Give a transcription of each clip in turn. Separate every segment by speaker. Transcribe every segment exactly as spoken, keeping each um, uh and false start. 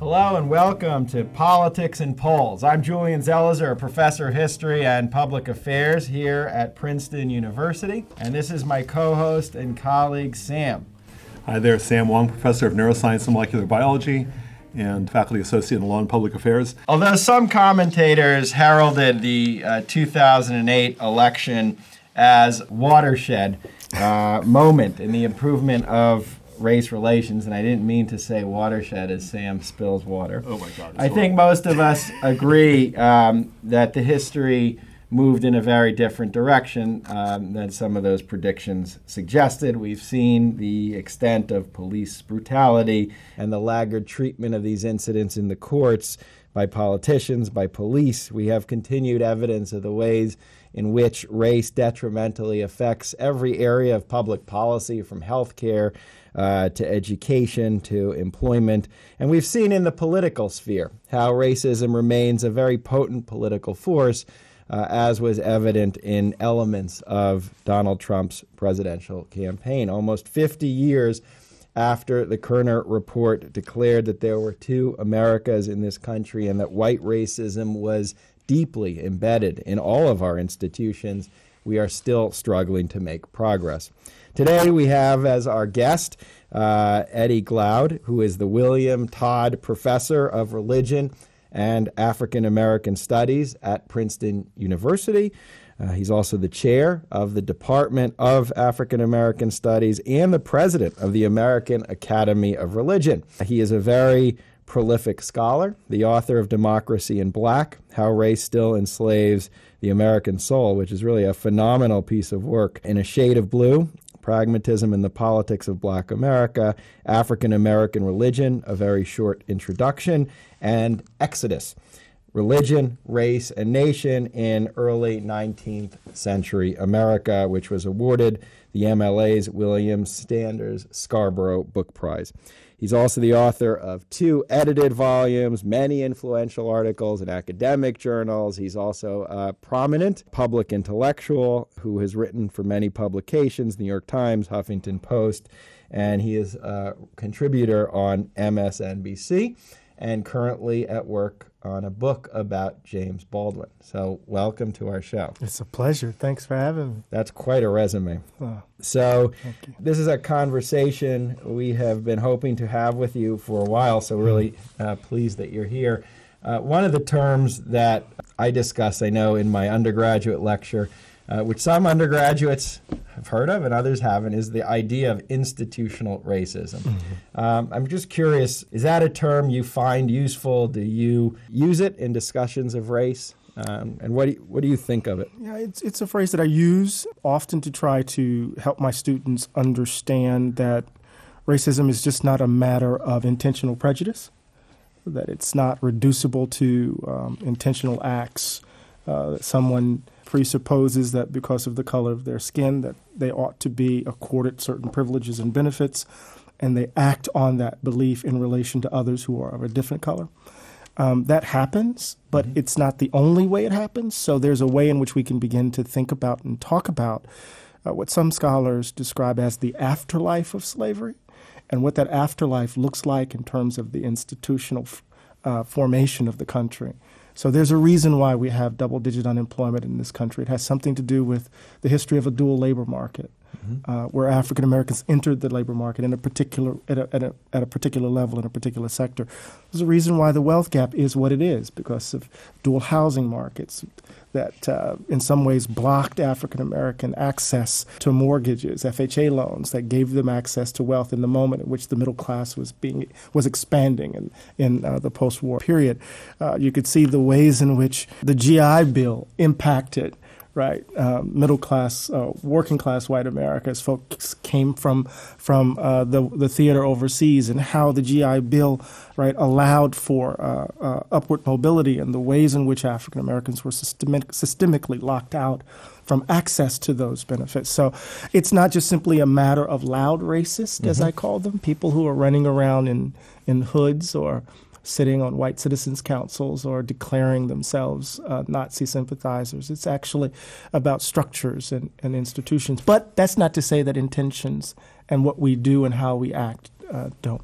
Speaker 1: Hello and welcome to Politics and Polls. I'm Julian Zelizer, a professor of history and public affairs here at Princeton University. And this is my co-host and colleague, Sam.
Speaker 2: Hi there, Sam Wong, professor of neuroscience and molecular biology and faculty associate in law and public affairs.
Speaker 1: Although some commentators heralded the uh, two thousand eight election as watershed uh, moment in the improvement of race relations, and I didn't mean to say watershed as Sam spills water.
Speaker 2: Oh my God.
Speaker 1: I think most of us agree um, that the history moved in a very different direction um, than some of those predictions suggested. We've seen the extent of police brutality and the laggard treatment of these incidents in the courts by politicians, by police. We have continued evidence of the ways in which race detrimentally affects every area of public policy, from healthcare uh, to education to employment. And we've seen in the political sphere how racism remains a very potent political force, uh, as was evident in elements of Donald Trump's presidential campaign. Almost fifty years after the Kerner Report declared that there were two Americas in this country and that white racism was deeply embedded in all of our institutions, we are still struggling to make progress. Today we have as our guest uh, Eddie Glaude, who is the William Todd Professor of Religion and African American Studies at Princeton University. Uh, he's also the chair of the Department of African American Studies and the president of the American Academy of Religion. He is a very prolific scholar, the author of Democracy in Black, How Race Still Enslaves the American Soul, which is really a phenomenal piece of work. In a Shade of Blue, Pragmatism in the Politics of Black America, African American Religion, a very short introduction, and Exodus, Religion, Race, and Nation in Early nineteenth Century America, which was awarded the M L A's William Sanders Scarborough Book Prize. He's also the author of two edited volumes, many influential articles in academic journals. He's also a prominent public intellectual who has written for many publications, New York Times, Huffington Post, and he is a contributor on M S N B C and currently at work on a book about James Baldwin. So welcome to our show.
Speaker 3: It's a pleasure. Thanks for having me.
Speaker 1: That's quite a resume.
Speaker 3: Oh,
Speaker 1: so
Speaker 3: thank you.
Speaker 1: This is a conversation we have been hoping to have with you for a while, so really uh, pleased that you're here. Uh, one of the terms that I discuss, I know, in my undergraduate lecture, uh, which some undergraduates have heard of and others haven't, is the idea of institutional racism. Mm-hmm. Um, I'm just curious, is that a term you find useful? Do you use it in discussions of race? Um, and what do, you, what do you think of it?
Speaker 3: Yeah, it's, it's a phrase that I use often to try to help my students understand that racism is just not a matter of intentional prejudice, that it's not reducible to um, intentional acts. Uh, that someone presupposes that because of the color of their skin that they ought to be accorded certain privileges and benefits, and they act on that belief in relation to others who are of a different color. Um, that happens, but mm-hmm. it's not the only way it happens. So there's a way in which we can begin to think about and talk about uh, what some scholars describe as the afterlife of slavery, and what that afterlife looks like in terms of the institutional uh, formation of the country. So there's a reason why we have double-digit unemployment in this country. It has something to do with the history of a dual labor market, mm-hmm. uh, where African Americans entered the labor market in a particular at a, at a at a particular level in a particular sector. There's a reason why the wealth gap is what it is, because of dual housing markets that uh, in some ways blocked African American access to mortgages, F H A loans that gave them access to wealth in the moment in which the middle class was being was expanding in, in uh, the post-war period. Uh, you could see the ways in which the G I Bill impacted right, uh, middle class, uh, working class white America as folks came from from uh, the the theater overseas, and how the G I Bill right allowed for uh, uh, upward mobility, and the ways in which African Americans were systemic, systemically locked out from access to those benefits. So it's not just simply a matter of loud racists, mm-hmm. as I call them, people who are running around in in hoods or sitting on white citizens' councils or declaring themselves uh, Nazi sympathizers. It's actually about structures and, and institutions. But that's not to say that intentions and what we do and how we act uh, don't matter.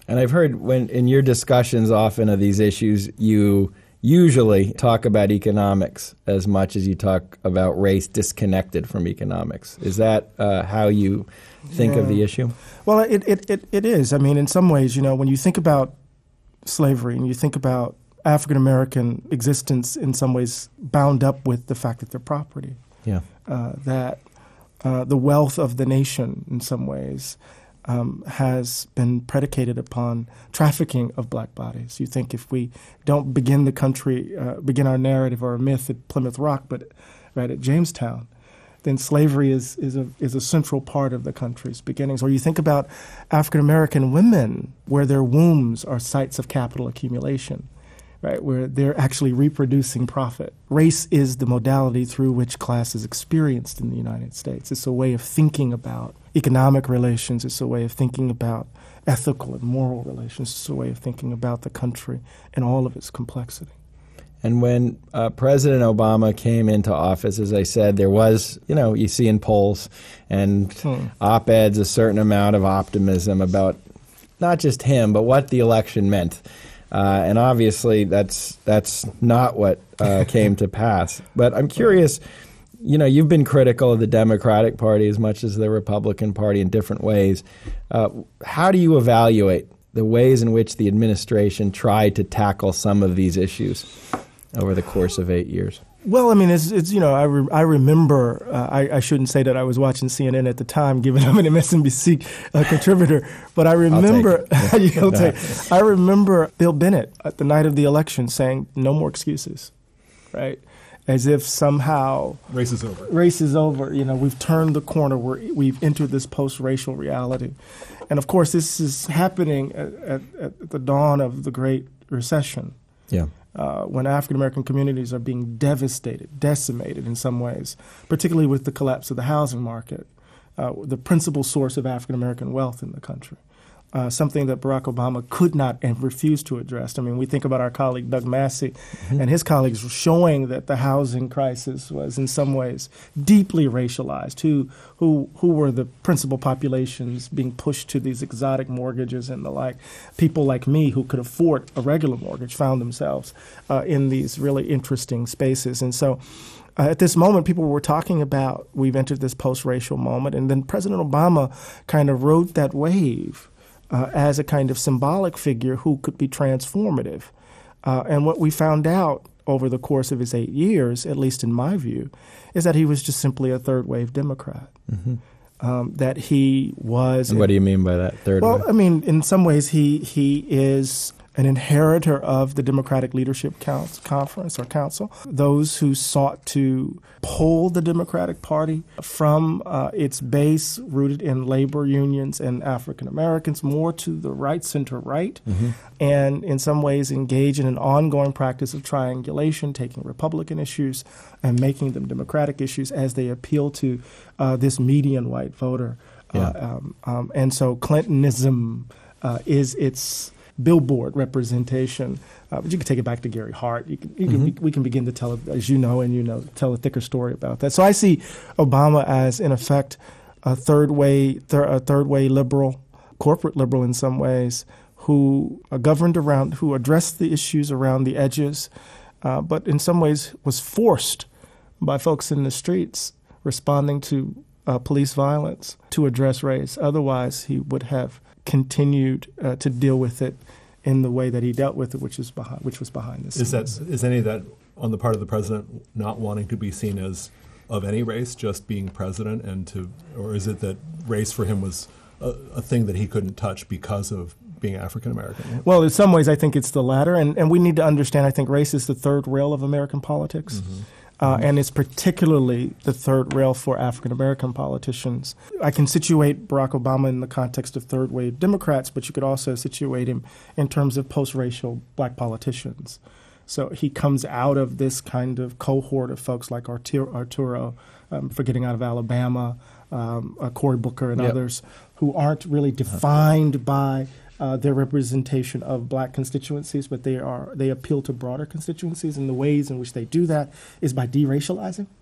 Speaker 1: And I've heard when in your discussions often of these issues, you usually talk about economics as much as you talk about race disconnected from economics. Is that uh, how you think
Speaker 3: yeah.
Speaker 1: of the issue?
Speaker 3: Well, it, it, it, it is. I mean, in some ways, you know, when you think about slavery and you think about African American existence in some ways bound up with the fact that they're property,
Speaker 1: yeah,
Speaker 3: uh, that uh, the wealth of the nation in some ways Um, has been predicated upon trafficking of black bodies. You think if we don't begin the country, uh, begin our narrative or our myth at Plymouth Rock, but right at Jamestown, then slavery is is a is a central part of the country's beginnings. Or you think about African American women, where their wombs are sites of capital accumulation, right, where they're actually reproducing profit. Race is the modality through which class is experienced in the United States. It's a way of thinking about economic relations. It's a way of thinking about ethical and moral relations. It's a way of thinking about the country and all of its complexity.
Speaker 1: And when uh, President Obama came into office, as I said, there was, you know, you see in polls and hmm. op-eds a certain amount of optimism about not just him, but what the election meant. Uh, and obviously, that's that's not what uh, came to pass. But I'm curious, you know, you've been critical of the Democratic Party as much as the Republican Party in different ways. Uh, how do you evaluate the ways in which the administration tried to tackle some of these issues over the course of eight years?
Speaker 3: Well, I mean, it's, it's you know, I, re- I remember, uh, I, I shouldn't say that I was watching C N N at the time, given I'm an M S N B C uh, contributor, but I remember,
Speaker 1: I'll take
Speaker 3: you'll take, I remember Bill Bennett at the night of the election saying, no more excuses, right? As if somehow
Speaker 2: race is over.
Speaker 3: Race is over. You know, we've turned the corner. We're, we've entered this post-racial reality. And of course, this is happening at, at, at the dawn of the Great Recession.
Speaker 1: Yeah.
Speaker 3: Uh, when African-American communities are being devastated, decimated in some ways, particularly with the collapse of the housing market, uh, the principal source of African-American wealth in the country, uh, something that Barack Obama could not and refused to address. I mean, we think about our colleague Doug Massey mm-hmm. and his colleagues showing that the housing crisis was in some ways deeply racialized, who, who, who were the principal populations being pushed to these exotic mortgages and the like. People like me who could afford a regular mortgage found themselves uh, in these really interesting spaces. And so uh, at this moment, people were talking about we've entered this post-racial moment. And then President Obama kind of rode that wave Uh, as a kind of symbolic figure who could be transformative. Uh, and what we found out over the course of his eight years, at least in my view, is that he was just simply a third-wave Democrat. Mm-hmm. Um, that he was...
Speaker 1: And what do you mean by that, third
Speaker 3: well,
Speaker 1: wave?
Speaker 3: Well, I mean, in some ways, he he is an inheritor of the Democratic Leadership Council, Conference or Council, those who sought to pull the Democratic Party from uh, its base rooted in labor unions and African Americans more to the right, center right, mm-hmm. and in some ways engage in an ongoing practice of triangulation, taking Republican issues and making them Democratic issues as they appeal to uh, this median white voter.
Speaker 1: Yeah.
Speaker 3: Uh, um, um, and so Clintonism uh, is its billboard representation, uh, but you can take it back to Gary Hart. You can, you can, mm-hmm. We can begin to tell, as you know, and you know, tell a thicker story about that. So I see Obama as, in effect, a third way, thir- a third way liberal, corporate liberal in some ways, who uh, governed around, who addressed the issues around the edges, uh, but in some ways was forced by folks in the streets responding to uh, police violence to address race. Otherwise, he would have continued uh, to deal with it in the way that he dealt with it, which is behind, which was behind the scenes.
Speaker 2: Is that is any of that on the part of the president not wanting to be seen as of any race, just being president, and to, or is it that race for him was a, a thing that he couldn't touch because of being African American?
Speaker 3: Well, in some ways, I think it's the latter, and and we need to understand. I think race is the third rail of American politics. Mm-hmm. Uh, and it's particularly the third rail for African-American politicians. I can situate Barack Obama in the context of third-wave Democrats, but you could also situate him in terms of post-racial black politicians. So he comes out of this kind of cohort of folks like Arturo, Arturo um, forgetting out of Alabama, um, uh, Cory Booker and yep. others, who aren't really defined by Uh, their representation of black constituencies, but they are they appeal to broader constituencies, and the ways in which they do that is by deracializing.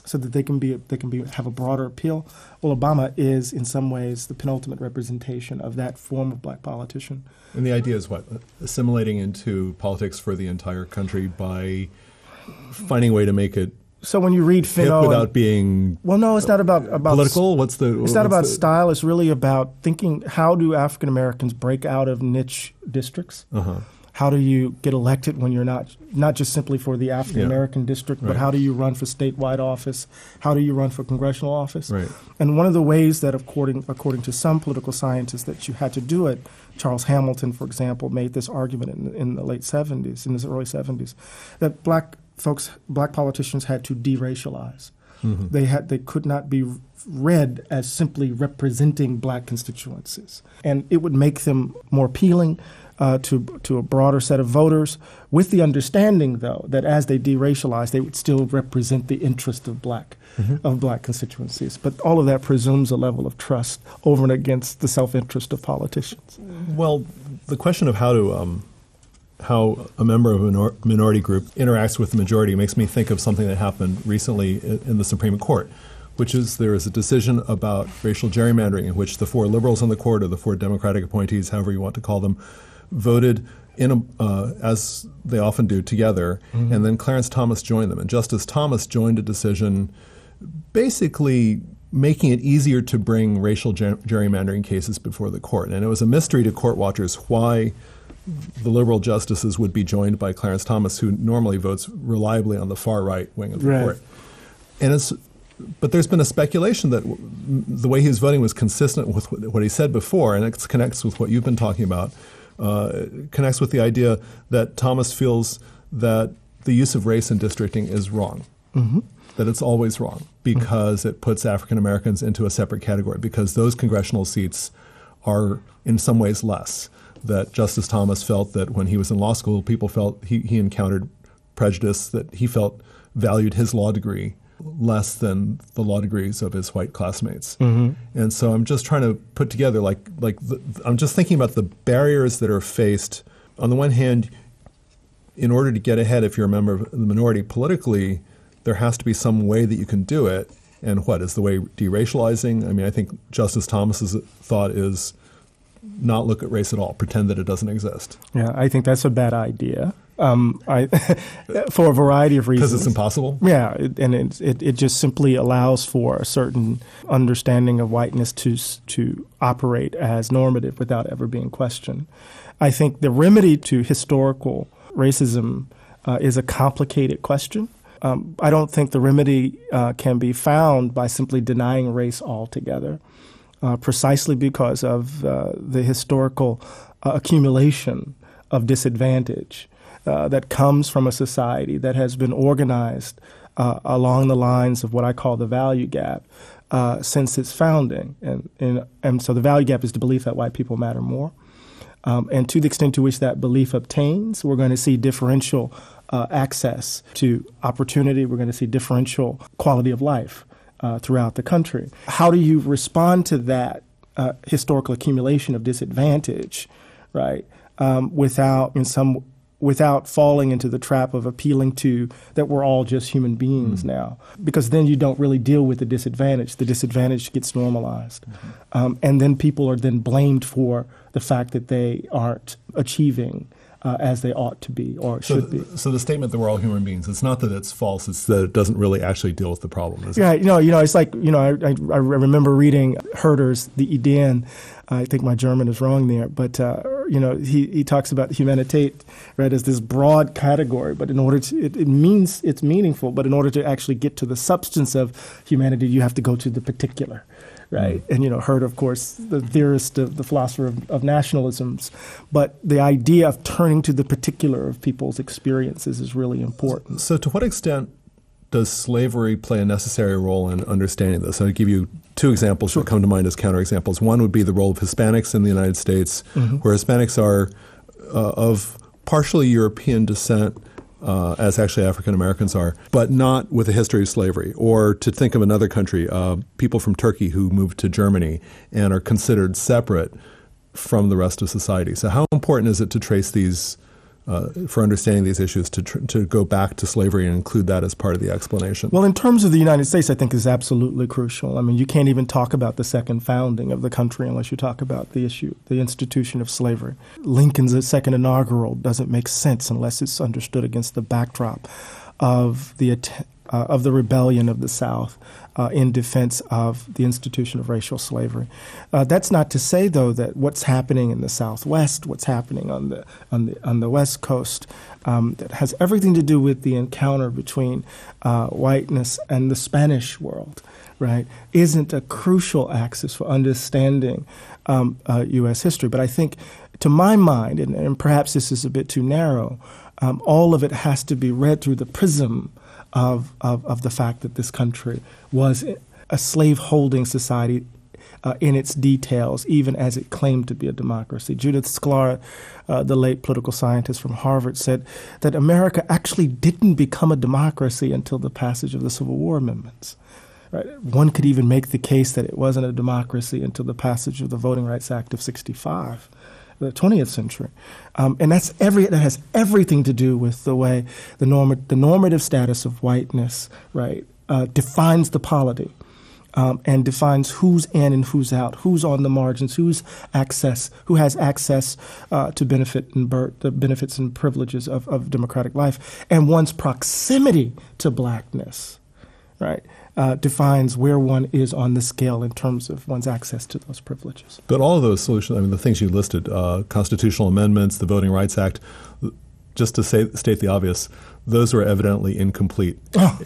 Speaker 3: so that they can be they can be have a broader appeal. Well, Obama is in some ways the penultimate representation of that form of black politician.
Speaker 2: And the idea is what? Assimilating into politics for the entire country by finding a way to make it
Speaker 3: So when you read
Speaker 2: hip
Speaker 3: Fanon,
Speaker 2: without being
Speaker 3: well, no, it's not about about
Speaker 2: political. What's the?
Speaker 3: It's not
Speaker 2: what's
Speaker 3: about
Speaker 2: the,
Speaker 3: style. It's really about thinking: how do African Americans break out of niche districts?
Speaker 2: Uh-huh.
Speaker 3: How do you get elected when you're not not just simply for the African American
Speaker 2: Yeah.
Speaker 3: district,
Speaker 2: Right.
Speaker 3: but how do you run for statewide office? How do you run for congressional office?
Speaker 2: Right.
Speaker 3: And one of the ways that, according according to some political scientists, that you had to do it, Charles Hamilton, for example, made this argument in, in the late seventies, in the early seventies, that black folks, black politicians had to deracialize. Mm-hmm. They had they could not be read as simply representing black constituencies, and it would make them more appealing Uh, to to a broader set of voters, with the understanding, though, that as they deracialize, they would still represent the interest of black mm-hmm. of black constituencies. But all of that presumes a level of trust over and against the self-interest of politicians.
Speaker 2: Well, the question of how to um, how a member of a minor- minority group interacts with the majority makes me think of something that happened recently in, in the Supreme Court, which is there is a decision about racial gerrymandering in which the four liberals on the court, or the four Democratic appointees, however you want to call them, voted in a, uh, as they often do, together, mm-hmm. and then Clarence Thomas joined them. And Justice Thomas joined a decision basically making it easier to bring racial ger- gerrymandering cases before the court. And it was a mystery to court watchers why the liberal justices would be joined by Clarence Thomas, who normally votes reliably on the far right wing of the
Speaker 3: right.
Speaker 2: court. And it's But there's been a speculation that w- the way he was voting was consistent with what he said before, and it connects with what you've been talking about. Uh, connects with the idea that Thomas feels that the use of race in districting is wrong, mm-hmm. that it's always wrong because mm-hmm. it puts African Americans into a separate category, because those congressional seats are in some ways less. That Justice Thomas felt that when he was in law school, people felt he, he encountered prejudice, that he felt valued his law degree less than the law degrees of his white classmates. Mm-hmm. And so I'm just trying to put together, like, like the, I'm just thinking about the barriers that are faced. On the one hand, in order to get ahead, if you're a member of the minority politically, there has to be some way that you can do it. And what is the way? Deracializing? I mean, I think Justice Thomas's thought is not look at race at all, pretend that it doesn't exist.
Speaker 3: Yeah, I think that's a bad idea. Um, I, for a variety of reasons.
Speaker 2: Because it's impossible?
Speaker 3: Yeah, it, and it, it it just simply allows for a certain understanding of whiteness to to operate as normative without ever being questioned. I think the remedy to historical racism uh, is a complicated question. Um, I don't think the remedy uh, can be found by simply denying race altogether, uh, precisely because of uh, the historical uh, accumulation of disadvantage Uh, that comes from a society that has been organized uh, along the lines of what I call the value gap uh, since its founding. And, and, and so the value gap is the belief that white people matter more. Um, and to the extent to which that belief obtains, we're going to see differential uh, access to opportunity. We're going to see differential quality of life uh, throughout the country. How do you respond to that uh, historical accumulation of disadvantage, right, um, without in some without falling into the trap of appealing to that we're all just human beings mm. now? Because then you don't really deal with the disadvantage. The disadvantage gets normalized. Mm-hmm. Um, and then people are then blamed for the fact that they aren't achieving uh, as they ought to be or
Speaker 2: so
Speaker 3: should
Speaker 2: the,
Speaker 3: be.
Speaker 2: So the statement that we're all human beings, it's not that it's false, it's that it doesn't really actually deal with the problem, is
Speaker 3: yeah,
Speaker 2: it?
Speaker 3: you know, you know, it's like, you know, I, I, I remember reading Herder's The Ideen. I think my German is wrong there, but, uh, you know, he, he talks about humanitate, right, as this broad category, but in order to, it, it means it's meaningful, but in order to actually get to the substance of humanity, you have to go to the particular, right? Mm. And, you know, Herder, of course, the theorist, of, the philosopher of, of nationalisms, but the idea of turning to the particular of people's experiences is really important.
Speaker 2: So to what extent does slavery play a necessary role in understanding this? I'll give you two examples sure. that come to mind as counterexamples. One would be the role of Hispanics in the United States, mm-hmm. where Hispanics are uh, of partially European descent, uh, as actually African Americans are, but not with a history of slavery. Or to think of another country, uh, people from Turkey who moved to Germany and are considered separate from the rest of society. So how important is it to trace these uh, for understanding these issues to tr- to go back to slavery and include that as part of the explanation?
Speaker 3: Well, in terms of the United States, I think is absolutely crucial. I mean, you can't even talk about the second founding of the country unless you talk about the issue, the institution of slavery. Lincoln's second inaugural doesn't make sense unless it's understood against the backdrop of the uh, of the rebellion of the South uh, in defense of the institution of racial slavery. Uh, that's not to say, though, that what's happening in the Southwest, what's happening on the on the on the West Coast, um, that has everything to do with the encounter between uh, whiteness and the Spanish world, right, isn't a crucial axis for understanding um, uh, U S history. But I think, to my mind, and, and perhaps this is a bit too narrow, um, all of it has to be read through the prism Of, of, of the fact that this country was a slave-holding society uh, in its details, even as it claimed to be a democracy. Judith Sklar, uh, the late political scientist from Harvard, said that America actually didn't become a democracy until the passage of the Civil War amendments. Right? One could even make the case that it wasn't a democracy until the passage of the Voting Rights Act of sixty-five. The twentieth century, um, and that's every that has everything to do with the way the norm the normative status of whiteness, right, uh, defines the polity, um, and defines who's in and who's out, who's on the margins, who's access, who has access uh, to benefit and ber- the benefits and privileges of, of democratic life, and one's proximity to blackness, right. Uh, defines where one is on the scale in terms of one's access to those privileges.
Speaker 2: But all of those solutions, I mean, the things you listed, uh, constitutional amendments, the Voting Rights Act, just to say, state the obvious, those were evidently incomplete.
Speaker 3: Oh.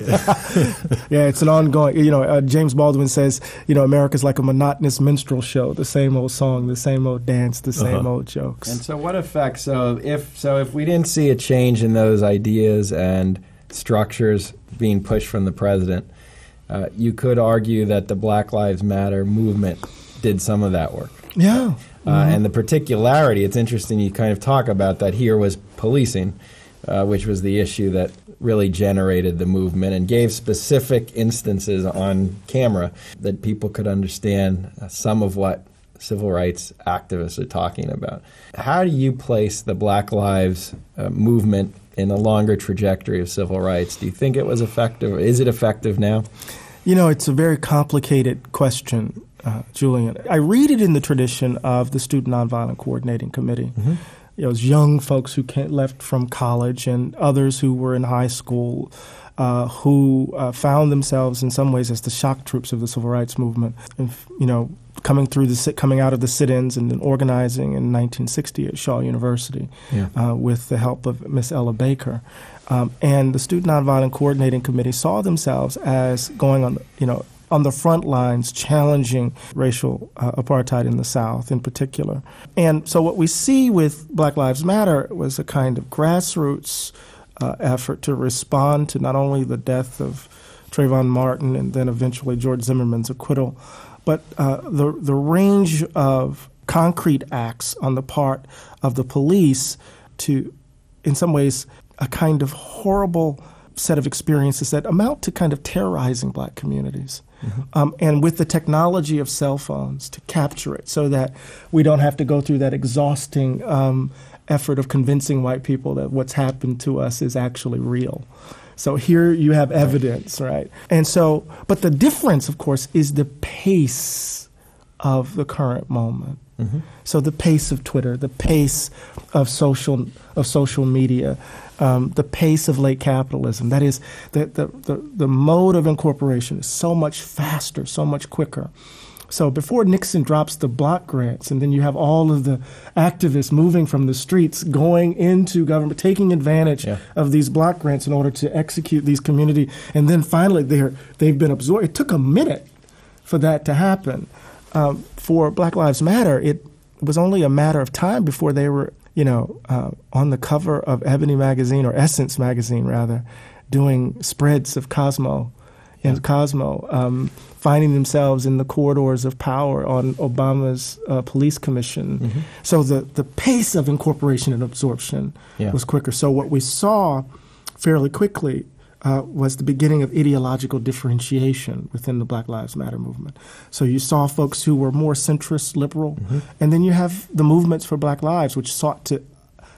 Speaker 3: Yeah, it's an ongoing, you know, uh, James Baldwin says, you know, America's like a monotonous minstrel show, the same old song, the same old dance, the same uh-huh. old jokes.
Speaker 1: And so what effect, so if, so if we didn't see a change in those ideas and structures being pushed from the president, Uh, you could argue that the Black Lives Matter movement did some of that work.
Speaker 3: Yeah.
Speaker 1: Uh,
Speaker 3: mm-hmm.
Speaker 1: And the particularity, it's interesting you kind of talk about that here, was policing, uh, which was the issue that really generated the movement and gave specific instances on camera that people could understand uh, some of what civil rights activists are talking about. How do you place the Black Lives uh, movement in a longer trajectory of civil rights? Do you think it was effective? Is it effective now?
Speaker 3: You know, it's a very complicated question, uh, Julian. I read it in the tradition of the Student Nonviolent Coordinating Committee. Mm-hmm. You know, it was young folks who came, left from college and others who were in high school uh, who uh, found themselves in some ways as the shock troops of the civil rights movement. And, you know, coming through the sit, coming out of the sit-ins and then organizing in nineteen sixty at Shaw University yeah. uh, with the help of Miss Ella Baker. Um, and the Student Nonviolent Coordinating Committee saw themselves as going on, you know, on the front lines, challenging racial uh, apartheid in the South in particular. And so what we see with Black Lives Matter was a kind of grassroots uh, effort to respond to not only the death of Trayvon Martin and then eventually George Zimmerman's acquittal, but uh, the the range of concrete acts on the part of the police to, in some ways, a kind of horrible set of experiences that amount to kind of terrorizing black communities. Mm-hmm. Um, and with the technology of cell phones to capture it so that we don't have to go through that exhausting um, effort of convincing white people that what's happened to us is actually real. So here you have evidence, right? And so, but the difference, of course, is the pace of the current moment. Mm-hmm. So the pace of Twitter, the pace of social of social media, um, the pace of late capitalism. That is, the, the, the, the mode of incorporation is so much faster, so much quicker. So before Nixon drops the block grants, and then you have all of the activists moving from the streets, going into government, taking advantage yeah. of these block grants in order to execute these community, and then finally they're, they've been absorbed. It took a minute for that to happen. Um, for Black Lives Matter, it was only a matter of time before they were, you know, uh, on the cover of Ebony magazine, or Essence magazine, rather, doing spreads of Cosmo and yeah. Cosmo, um, finding themselves in the corridors of power on Obama's uh, police commission. Mm-hmm. So the, the pace of incorporation and absorption yeah. was quicker. So what we saw fairly quickly uh, was the beginning of ideological differentiation within the Black Lives Matter movement. So you saw folks who were more centrist, liberal, mm-hmm. and then you have the movements for Black Lives, which sought to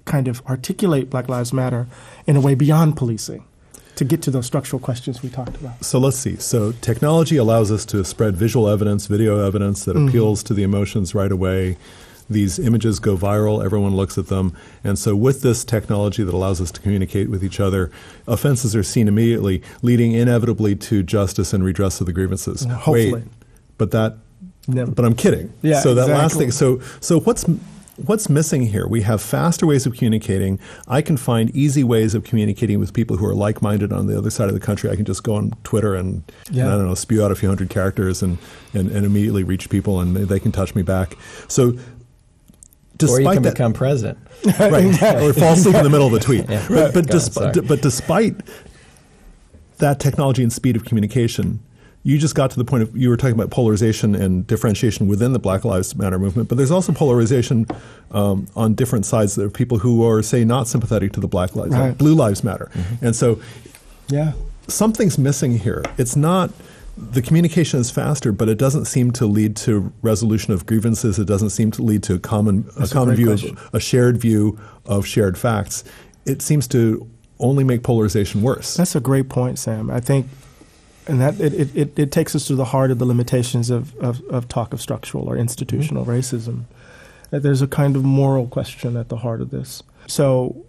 Speaker 3: kind of articulate Black Lives Matter in a way beyond policing to get to those structural questions we talked about.
Speaker 2: So let's see. So technology allows us to spread visual evidence, video evidence that mm-hmm. appeals to the emotions right away. These images go viral. Everyone looks at them. And so with this technology that allows us to communicate with each other, offenses are seen immediately, leading inevitably to justice and redress of the grievances.
Speaker 3: Hopefully.
Speaker 2: Wait, but that,
Speaker 3: Never.
Speaker 2: but I'm kidding.
Speaker 3: Yeah,
Speaker 2: so that
Speaker 3: exactly.
Speaker 2: last thing. So, so what's... What's missing here? We have faster ways of communicating. I can find easy ways of communicating with people who are like-minded on the other side of the country. I can just go on Twitter and,
Speaker 3: yeah.
Speaker 2: and I don't know, spew out a few hundred characters and, and, and immediately reach people, and they can touch me back. So, despite
Speaker 1: or you can
Speaker 2: that,
Speaker 1: become president,
Speaker 2: right? Or fall asleep in the middle of a tweet.
Speaker 1: Yeah.
Speaker 2: But, but,
Speaker 1: God,
Speaker 2: despi- d- but despite that technology and speed of communication, you just got to the point of, you were talking about polarization and differentiation within the Black Lives Matter movement, but there's also polarization um, on different sides. There are people who are, say, not sympathetic to the Black Lives Matter,
Speaker 3: right.
Speaker 2: Blue Lives Matter. Mm-hmm. And so
Speaker 3: yeah.
Speaker 2: something's missing here. It's not, the communication is faster, but it doesn't seem to lead to resolution of grievances. It doesn't seem to lead to a common, a common
Speaker 3: a
Speaker 2: view,
Speaker 3: question.
Speaker 2: of, a shared view of shared facts. It seems to only make polarization worse.
Speaker 3: That's a great point, Sam. I think And that it, it, it takes us to the heart of the limitations of, of, of talk of structural or institutional mm-hmm. racism. That there's a kind of moral question at the heart of this. So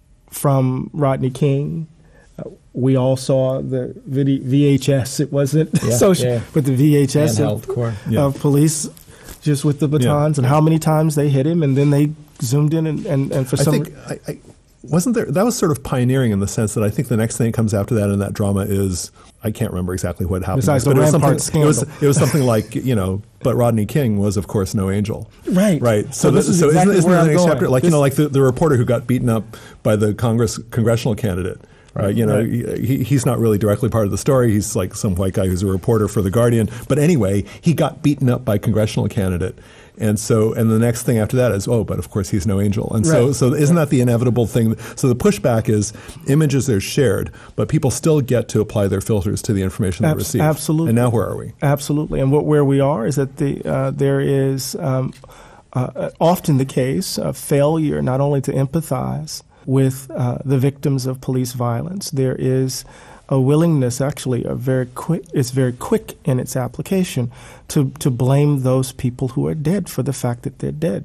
Speaker 3: from Rodney King, uh, we all saw the V H S. It wasn't
Speaker 1: yeah,
Speaker 3: social,
Speaker 1: yeah.
Speaker 3: but the V H S of,
Speaker 1: yeah.
Speaker 3: of police just with the batons yeah. and how many times they hit him, and then they zoomed in and, and, and for
Speaker 2: I
Speaker 3: some
Speaker 2: think, I, I, wasn't there, that was sort of pioneering in the sense that I think the next thing that comes after that in that drama is, I can't remember exactly what happened.
Speaker 3: Besides
Speaker 2: but
Speaker 3: the
Speaker 2: it was
Speaker 3: Rampart
Speaker 2: something, it was,
Speaker 3: scandal.
Speaker 2: it was something like, you know, but Rodney King was, of course, no angel.
Speaker 3: Right.
Speaker 2: Right.
Speaker 3: So,
Speaker 2: So,
Speaker 3: this
Speaker 2: th-
Speaker 3: is
Speaker 2: so
Speaker 3: exactly
Speaker 2: isn't, isn't
Speaker 3: where
Speaker 2: that
Speaker 3: I'm
Speaker 2: the next
Speaker 3: going.
Speaker 2: chapter? Like,
Speaker 3: this,
Speaker 2: you know, like the, the reporter who got beaten up by the Congress congressional candidate. Right. right. You know,
Speaker 3: right.
Speaker 2: he, he's not really directly part of the story. He's like some white guy who's a reporter for The Guardian. But anyway, he got beaten up by a congressional candidate. And so, and the next thing after that is, oh, but of course he's no angel. And so,
Speaker 3: right.
Speaker 2: so isn't that the inevitable thing? So the pushback is images are shared, but people still get to apply their filters to the information they
Speaker 3: Abs-
Speaker 2: receive.
Speaker 3: Absolutely.
Speaker 2: And now where are we?
Speaker 3: Absolutely. And what, where we are is that the uh, there is um, uh, often the case of failure not only to empathize with uh, the victims of police violence. There is a willingness, actually, a very quick. It's very quick in its application to to blame those people who are dead for the fact that they're dead.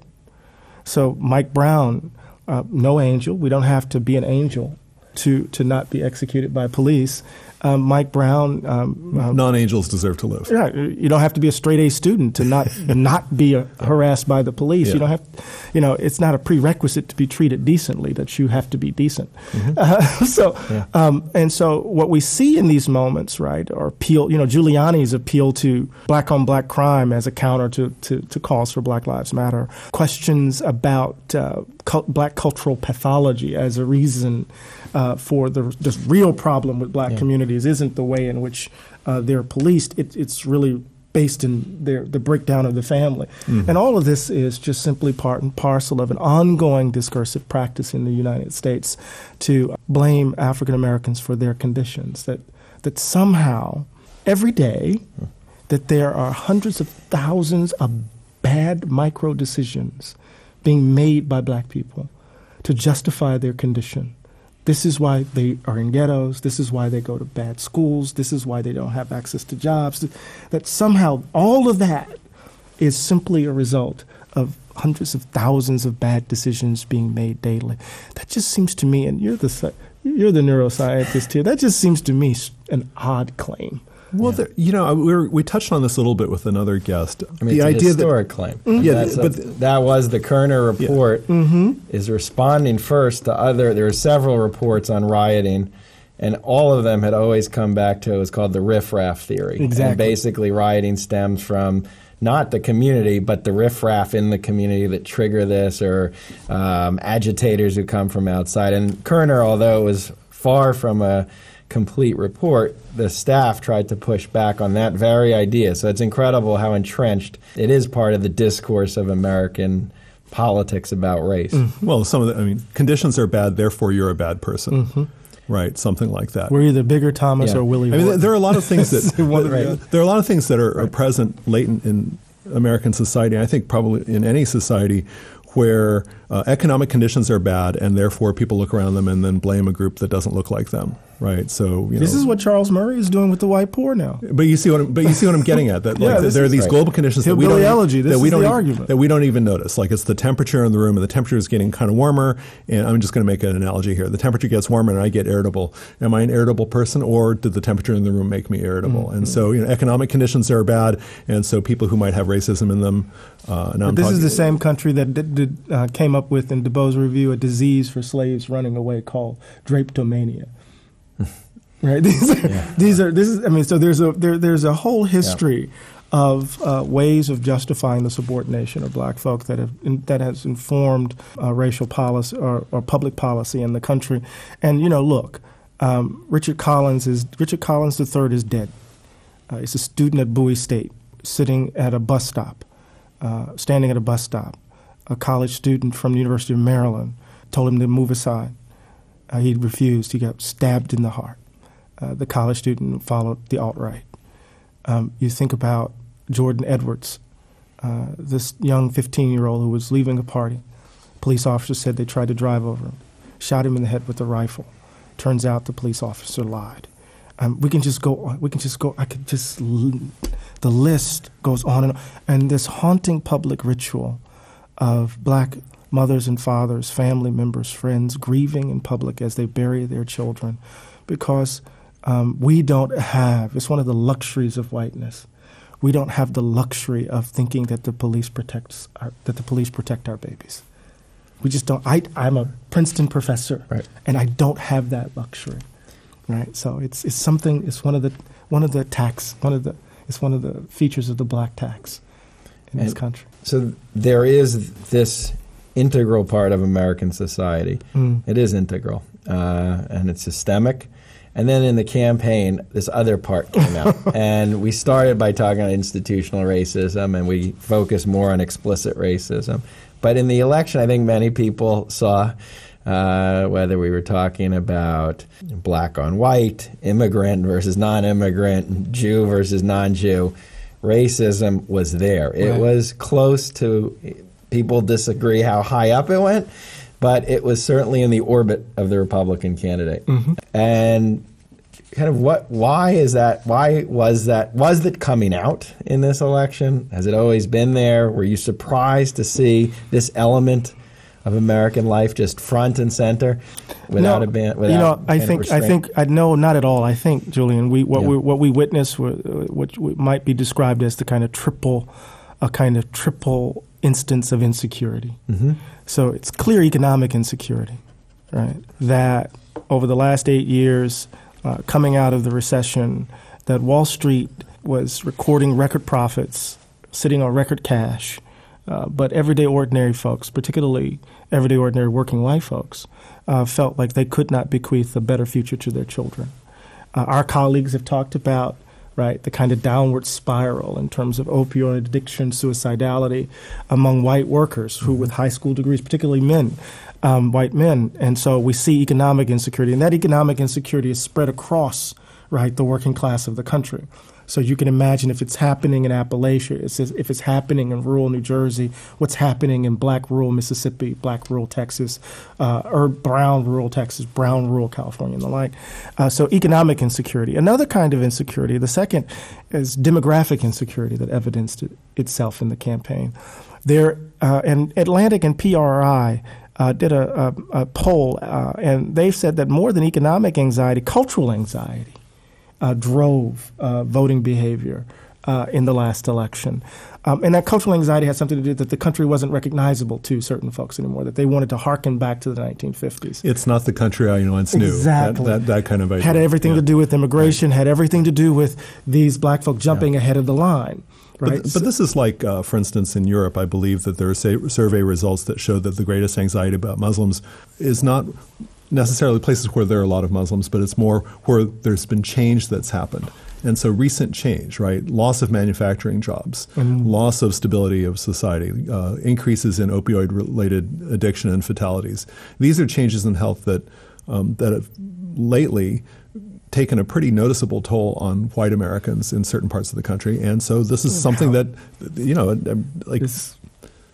Speaker 3: So Mike Brown, uh, no angel. We don't have to be an angel to to not be executed by police. Um, Mike Brown. Um, um,
Speaker 2: Non-angels deserve to live.
Speaker 3: Yeah, you don't have to be a straight A student to not not be uh, harassed by the police.
Speaker 2: Yeah.
Speaker 3: You don't have, you know, it's not a prerequisite to be treated decently that you have to be decent.
Speaker 2: Mm-hmm.
Speaker 3: Uh, so,
Speaker 1: Yeah.
Speaker 3: um, and so what we see in these moments, right, are appeal. You know, Giuliani's appeal to black on black crime as a counter to to, to calls for Black Lives Matter. Questions about uh, cult, black cultural pathology as a reason uh, for the this real problem with black
Speaker 1: Yeah.
Speaker 3: communities. Isn't the way in which uh, they're policed. It, it's really based in their, the breakdown of the family. Mm-hmm. And all of this is just simply part and parcel of an ongoing discursive practice in the United States to blame African Americans for their conditions, that, that somehow every day that there are hundreds of thousands of bad micro decisions being made by black people to justify their condition. This is why they are in ghettos. This is why they go to bad schools. This is why they don't have access to jobs. That somehow all of that is simply a result of hundreds of thousands of bad decisions being made daily. That just seems to me, and you're the you're the neuroscientist here, that just seems to me an odd claim.
Speaker 2: Well,
Speaker 1: Yeah.
Speaker 2: there, you know, we were, we touched on this a little bit with another guest.
Speaker 1: I mean,
Speaker 2: the
Speaker 1: it's
Speaker 2: idea
Speaker 1: a historic
Speaker 2: that,
Speaker 1: claim.
Speaker 2: Mm-hmm. Yeah,
Speaker 1: That's
Speaker 2: but
Speaker 1: a, that was the Kerner report
Speaker 2: Yeah.
Speaker 3: Mm-hmm.
Speaker 1: is responding first to other. There were several reports on rioting, and all of them had always come back to it was called the riffraff theory.
Speaker 3: Exactly.
Speaker 1: And basically, rioting stems from not the community, but the riffraff in the community that trigger this, or um, agitators who come from outside. And Kerner, although it was far from a complete report, the staff tried to push back on that very idea. So it's incredible how entrenched it is part of the discourse of American politics about race.
Speaker 3: Mm-hmm.
Speaker 2: well, some of the, I mean, conditions are bad, therefore you're a bad person.
Speaker 3: Mm-hmm.
Speaker 2: Right, something like that.
Speaker 3: We're either Bigger Thomas
Speaker 1: Yeah.
Speaker 3: or Willie
Speaker 2: I mean,
Speaker 3: Wharton.
Speaker 2: there are a lot of things that,
Speaker 3: One or the
Speaker 2: that
Speaker 3: other.
Speaker 2: there are a lot of things that are, are present, latent in American society. I think probably in any society where uh, economic conditions are bad, and therefore people look around them and then blame a group that doesn't look like them, right? So you
Speaker 3: this
Speaker 2: know,
Speaker 3: is what Charles Murray is doing with the white poor now.
Speaker 2: But you see what I'm, but you see what I'm getting at. That like
Speaker 3: Yeah,
Speaker 2: that
Speaker 3: this
Speaker 2: there are
Speaker 3: is
Speaker 2: these
Speaker 1: right.
Speaker 2: global conditions that we
Speaker 3: Hillbilly
Speaker 2: don't
Speaker 3: elegy. This
Speaker 2: that we
Speaker 3: is
Speaker 2: don't
Speaker 3: the
Speaker 2: e-
Speaker 3: argument.
Speaker 2: that we don't even notice. Like it's the temperature in the room, and the temperature is getting kind of warmer. And I'm just going to make an analogy here. The temperature gets warmer, and I get irritable. Am I an irritable person, or did the temperature in the room make me irritable?
Speaker 3: Mm-hmm.
Speaker 2: And so you know, economic conditions are bad, and so people who might have racism in them. Uh, now I'm
Speaker 3: But this
Speaker 2: talking,
Speaker 3: is the same country that did, did, uh, came up with in DeBoe's review a disease for slaves running away called drapetomania. Right? These are,
Speaker 1: Yeah.
Speaker 3: these are this is I mean so there's a there, there's a whole history of uh, ways of justifying the subordination of black folk that have in, that has informed uh, racial policy or, or public policy in the country. And you know, look, um, Richard Collins is Richard Collins the third is dead. Uh, he's a student at Bowie State, sitting at a bus stop, uh, standing at a bus stop. A college student from the University of Maryland told him to move aside. Uh, he refused. He got stabbed in the heart. Uh, the college student followed the alt-right. Um, you think about Jordan Edwards, uh, this young fifteen-year-old who was leaving a party. Police officers said they tried to drive over him, shot him in the head with a rifle. Turns out the police officer lied. Um, we can just go on. We can just go. I could just. The list goes on and on. And this haunting public ritual of black mothers and fathers, family members, friends grieving in public as they bury their children, because um, we don't have. It's one of the luxuries of whiteness. We don't have the luxury of thinking that the police protects our, that the police protect our babies. We just don't. I, I'm a Princeton professor,
Speaker 1: Right.
Speaker 3: and I don't have that luxury. Right, so it's it's something. It's one of the one of the tax. One of the it's one of the features of the black tax in this
Speaker 1: And
Speaker 3: country.
Speaker 1: So there is this integral part of American society.
Speaker 3: Mm.
Speaker 1: It is integral, uh, and it's systemic. And then in the campaign, this other part came out. And we started by talking about institutional racism, and we focused more on explicit racism. But in the election, I think many people saw, uh, whether we were talking about black on white, immigrant versus non-immigrant, Jew versus non-Jew, racism was there. It
Speaker 3: Right.
Speaker 1: was close to, people disagree how high up it went, but it was certainly in the orbit of the Republican candidate.
Speaker 3: Mm-hmm.
Speaker 1: And kind of what, why is that, why was that, was it coming out in this election? Has it always been there? Were you surprised to see this element of American life just front and center without
Speaker 3: no,
Speaker 1: a ban? Without
Speaker 3: you know, I
Speaker 1: kind of
Speaker 3: think I
Speaker 1: restraint?
Speaker 3: think I know not at all. I think Julian, we what
Speaker 1: Yeah.
Speaker 3: we what we witnessed, were, what might be described as the kind of triple, a kind of triple instance of insecurity.
Speaker 1: Mm-hmm.
Speaker 3: So it's clear economic insecurity, right? That over the last eight years, uh, coming out of the recession, that Wall Street was recording record profits, sitting on record cash, uh, but everyday ordinary folks, particularly everyday ordinary working life folks, uh, felt like they could not bequeath a better future to their children. Uh, our colleagues have talked about right, the kind of downward spiral in terms of opioid addiction, suicidality among white workers who, with high school degrees, particularly men, um, white men. And so we see economic insecurity, and that economic insecurity is spread across, right, the working class of the country. So you can imagine if it's happening in Appalachia, it's, if it's happening in rural New Jersey, what's happening in black rural Mississippi, black rural Texas, uh, or brown rural Texas, brown rural California, and the like. Uh, so economic insecurity. Another kind of insecurity, the second, is demographic insecurity that evidenced it, itself in the campaign. There, uh, and Atlantic and P R I uh, did a, a, a poll, uh, and they've said that more than economic anxiety, cultural anxiety Uh, drove uh, voting behavior uh, in the last election. Um, and that cultural anxiety had something to do that the country wasn't recognizable to certain folks anymore, that they wanted to hearken back to the nineteen fifties.
Speaker 2: It's not the country I once knew.
Speaker 3: Exactly.
Speaker 2: That, that, that kind of idea.
Speaker 3: Had everything
Speaker 2: Yeah.
Speaker 3: to do with immigration, had everything to do with these black folk jumping
Speaker 2: Yeah.
Speaker 3: ahead of the line. Right?
Speaker 2: But, but this is like, uh, for instance, in Europe, I believe that there are sa- survey results that show that the greatest anxiety about Muslims is not necessarily places where there are a lot of Muslims, but it's more where there's been change that's happened. And so recent change, right, loss of manufacturing jobs,
Speaker 3: Mm-hmm.
Speaker 2: loss of stability of society, uh, increases in opioid-related addiction and fatalities. These are changes in health that um, that have lately taken a pretty noticeable toll on white Americans in certain parts of the country. And so this is something that, you know, like
Speaker 3: This-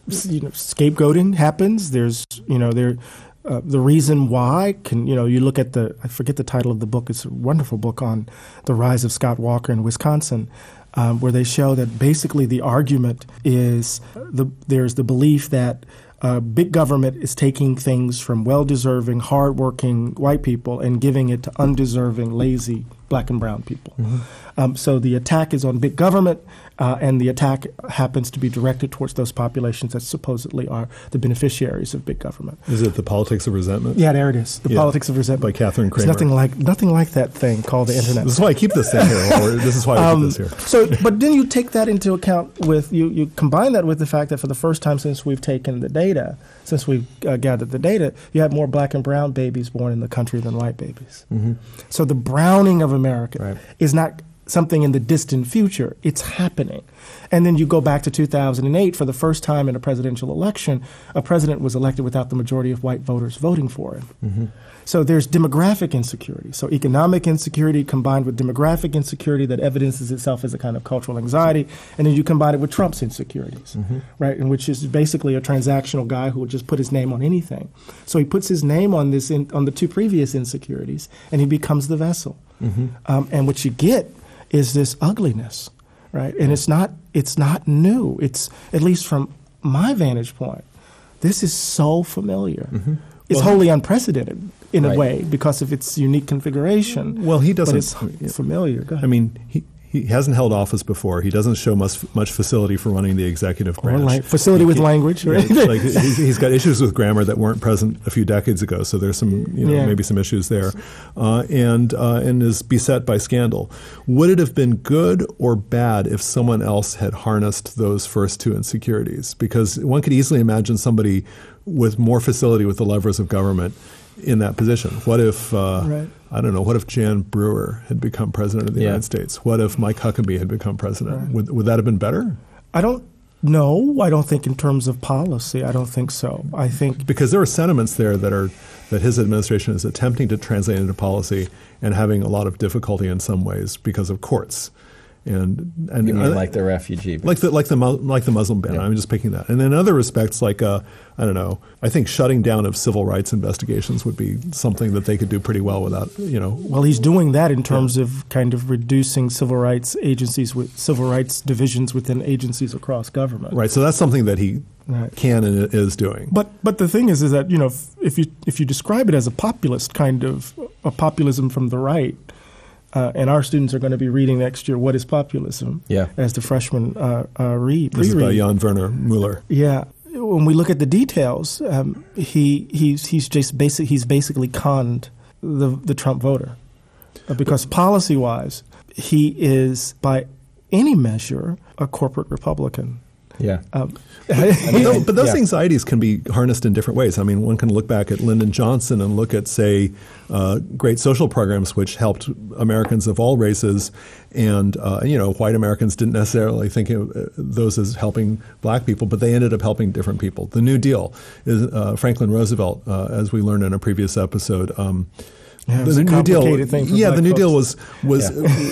Speaker 3: you know, scapegoating happens. There's, you know, there, uh, the reason why can, you know, you look at the, I forget the title of the book. It's a wonderful book on the rise of Scott Walker in Wisconsin, um, where they show that basically the argument is the there's the belief that uh, big government is taking things from well-deserving, hardworking white people and giving it to undeserving, lazy black and brown people. Mm-hmm. Um, so the attack is on big government, uh, and the attack happens to be directed towards those populations that supposedly are the beneficiaries of big government.
Speaker 2: Is it The Politics of Resentment?
Speaker 3: Yeah, there it is. The
Speaker 2: yeah.
Speaker 3: Politics of Resentment.
Speaker 2: By Catherine Kramer.
Speaker 3: It's nothing like nothing like that thing called the internet.
Speaker 2: This is why I keep this thing here. Or this is why I
Speaker 3: um,
Speaker 2: keep this here.
Speaker 3: So, but then you take that into account with you. You combine that with the fact that for the first time since we've taken the data, since we've uh, gathered the data, you have more black and brown babies born in the country than white babies. Mm-hmm. So the browning of America right. is not something in the distant future. It's happening. And then you go back to two thousand eight, for the first time in a presidential election, a president was elected without the majority of white voters voting for him. Mm-hmm. So there's demographic insecurity. So economic insecurity combined with demographic insecurity that evidences itself as a kind of cultural anxiety. And then you combine it with Trump's insecurities, mm-hmm. right, in which is basically a transactional guy who would just put his name on anything. So he puts his name on this in, on the two previous insecurities, and he becomes the vessel. Mm-hmm. Um, and what you get is this ugliness, right? And it's not it's not new. It's, at least from my vantage point, this is so familiar. Mm-hmm. It's well, wholly unprecedented in right. a way because of its unique configuration.
Speaker 2: Well, he doesn't.
Speaker 3: But it's familiar. Go ahead.
Speaker 2: I mean, he he hasn't held office before. He doesn't show much much facility for running the executive branch.
Speaker 3: Or like facility with
Speaker 2: he,
Speaker 3: language, right?
Speaker 2: Like he's, he's got issues with grammar that weren't present a few decades ago. So there's some, you know, yeah. maybe some issues there, uh, and uh, and is beset by scandal. Would it have been good or bad if someone else had harnessed those first two insecurities? Because one could easily imagine somebody with more facility with the levers of government in that position. What if, uh, right. I don't know, what if Jan Brewer had become president of the yeah. United States? What if Mike Huckabee had become president? Right. Would, would that have been better?
Speaker 3: I don't know. I don't think in terms of policy. I don't think so. I think
Speaker 2: because there are sentiments there that are that his administration is attempting to translate into policy and having a lot of difficulty in some ways because of courts. And, and
Speaker 1: you mean
Speaker 2: uh,
Speaker 1: like the refugee ban.
Speaker 2: like the like the like the Muslim ban. Yeah. I'm just picking that. And in other respects, like uh, I don't know, I think shutting down of civil rights investigations would be something that they could do pretty well without, you know.
Speaker 3: Well, he's doing that in terms yeah. of kind of reducing civil rights agencies with civil rights divisions within agencies across government.
Speaker 2: Right. So that's something that he right. can and is doing.
Speaker 3: But but the thing is, is that, you know, if you if you describe it as a populist kind of a populism from the right. Uh, and our students are going to be reading next year What is Populism?
Speaker 1: Yeah.
Speaker 3: As the freshmen uh, uh, read.
Speaker 2: This is by Jan Werner Müller.
Speaker 3: Yeah. When we look at the details, um, he he's he's just basic. He's basically conned the the Trump voter uh, because policy wise, he is by any measure a corporate Republican.
Speaker 1: Yeah.
Speaker 3: Um,
Speaker 2: I mean, but those yeah. anxieties can be harnessed in different ways. I mean, one can look back at Lyndon Johnson and look at, say, uh, great social programs which helped Americans of all races. And, uh, you know, white Americans didn't necessarily think of those as helping black people, but they ended up helping different people. The New Deal is uh, Franklin Roosevelt, uh, as we learned in a previous episode, um,
Speaker 3: Yeah, the New Deal,
Speaker 2: yeah, the New
Speaker 3: folks.
Speaker 2: Deal was was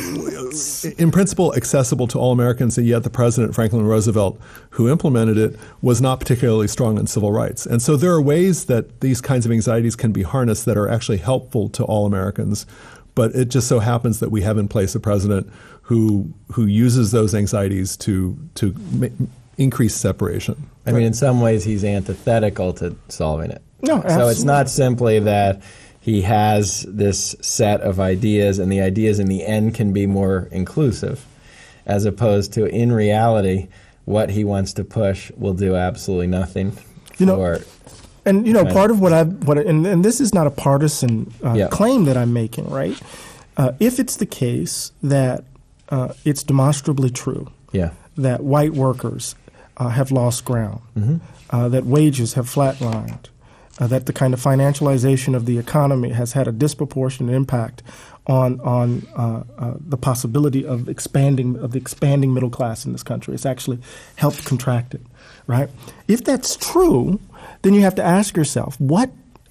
Speaker 2: yeah. in principle accessible to all Americans, and yet the president Franklin Roosevelt, who implemented it, was not particularly strong in civil rights. And so there are ways that these kinds of anxieties can be harnessed that are actually helpful to all Americans. But it just so happens that we have in place a president who who uses those anxieties to to ma- increase separation.
Speaker 1: I mean, in some ways, he's antithetical to solving it.
Speaker 3: No, absolutely.
Speaker 1: So it's not simply that he has this set of ideas, and the ideas in the end can be more inclusive, as opposed to, in reality, what he wants to push will do absolutely nothing.
Speaker 3: You know,
Speaker 1: for,
Speaker 3: and you know, part of what I what and, and this is not a partisan uh,
Speaker 1: yeah.
Speaker 3: claim that I'm making, right? Uh, if it's the case that uh, it's demonstrably true
Speaker 1: yeah.
Speaker 3: that white workers uh, have lost ground, mm-hmm. uh, that wages have flatlined. Uh, that the kind of financialization of the economy has had a disproportionate impact on on uh, uh, the possibility of expanding of the expanding middle class in this country. It's actually helped contract it, right? If that's true, then you have to ask yourself what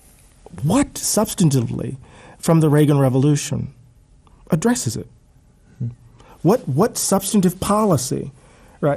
Speaker 3: what substantively from the Reagan Revolution addresses it. Mm-hmm. What what substantive policy, right,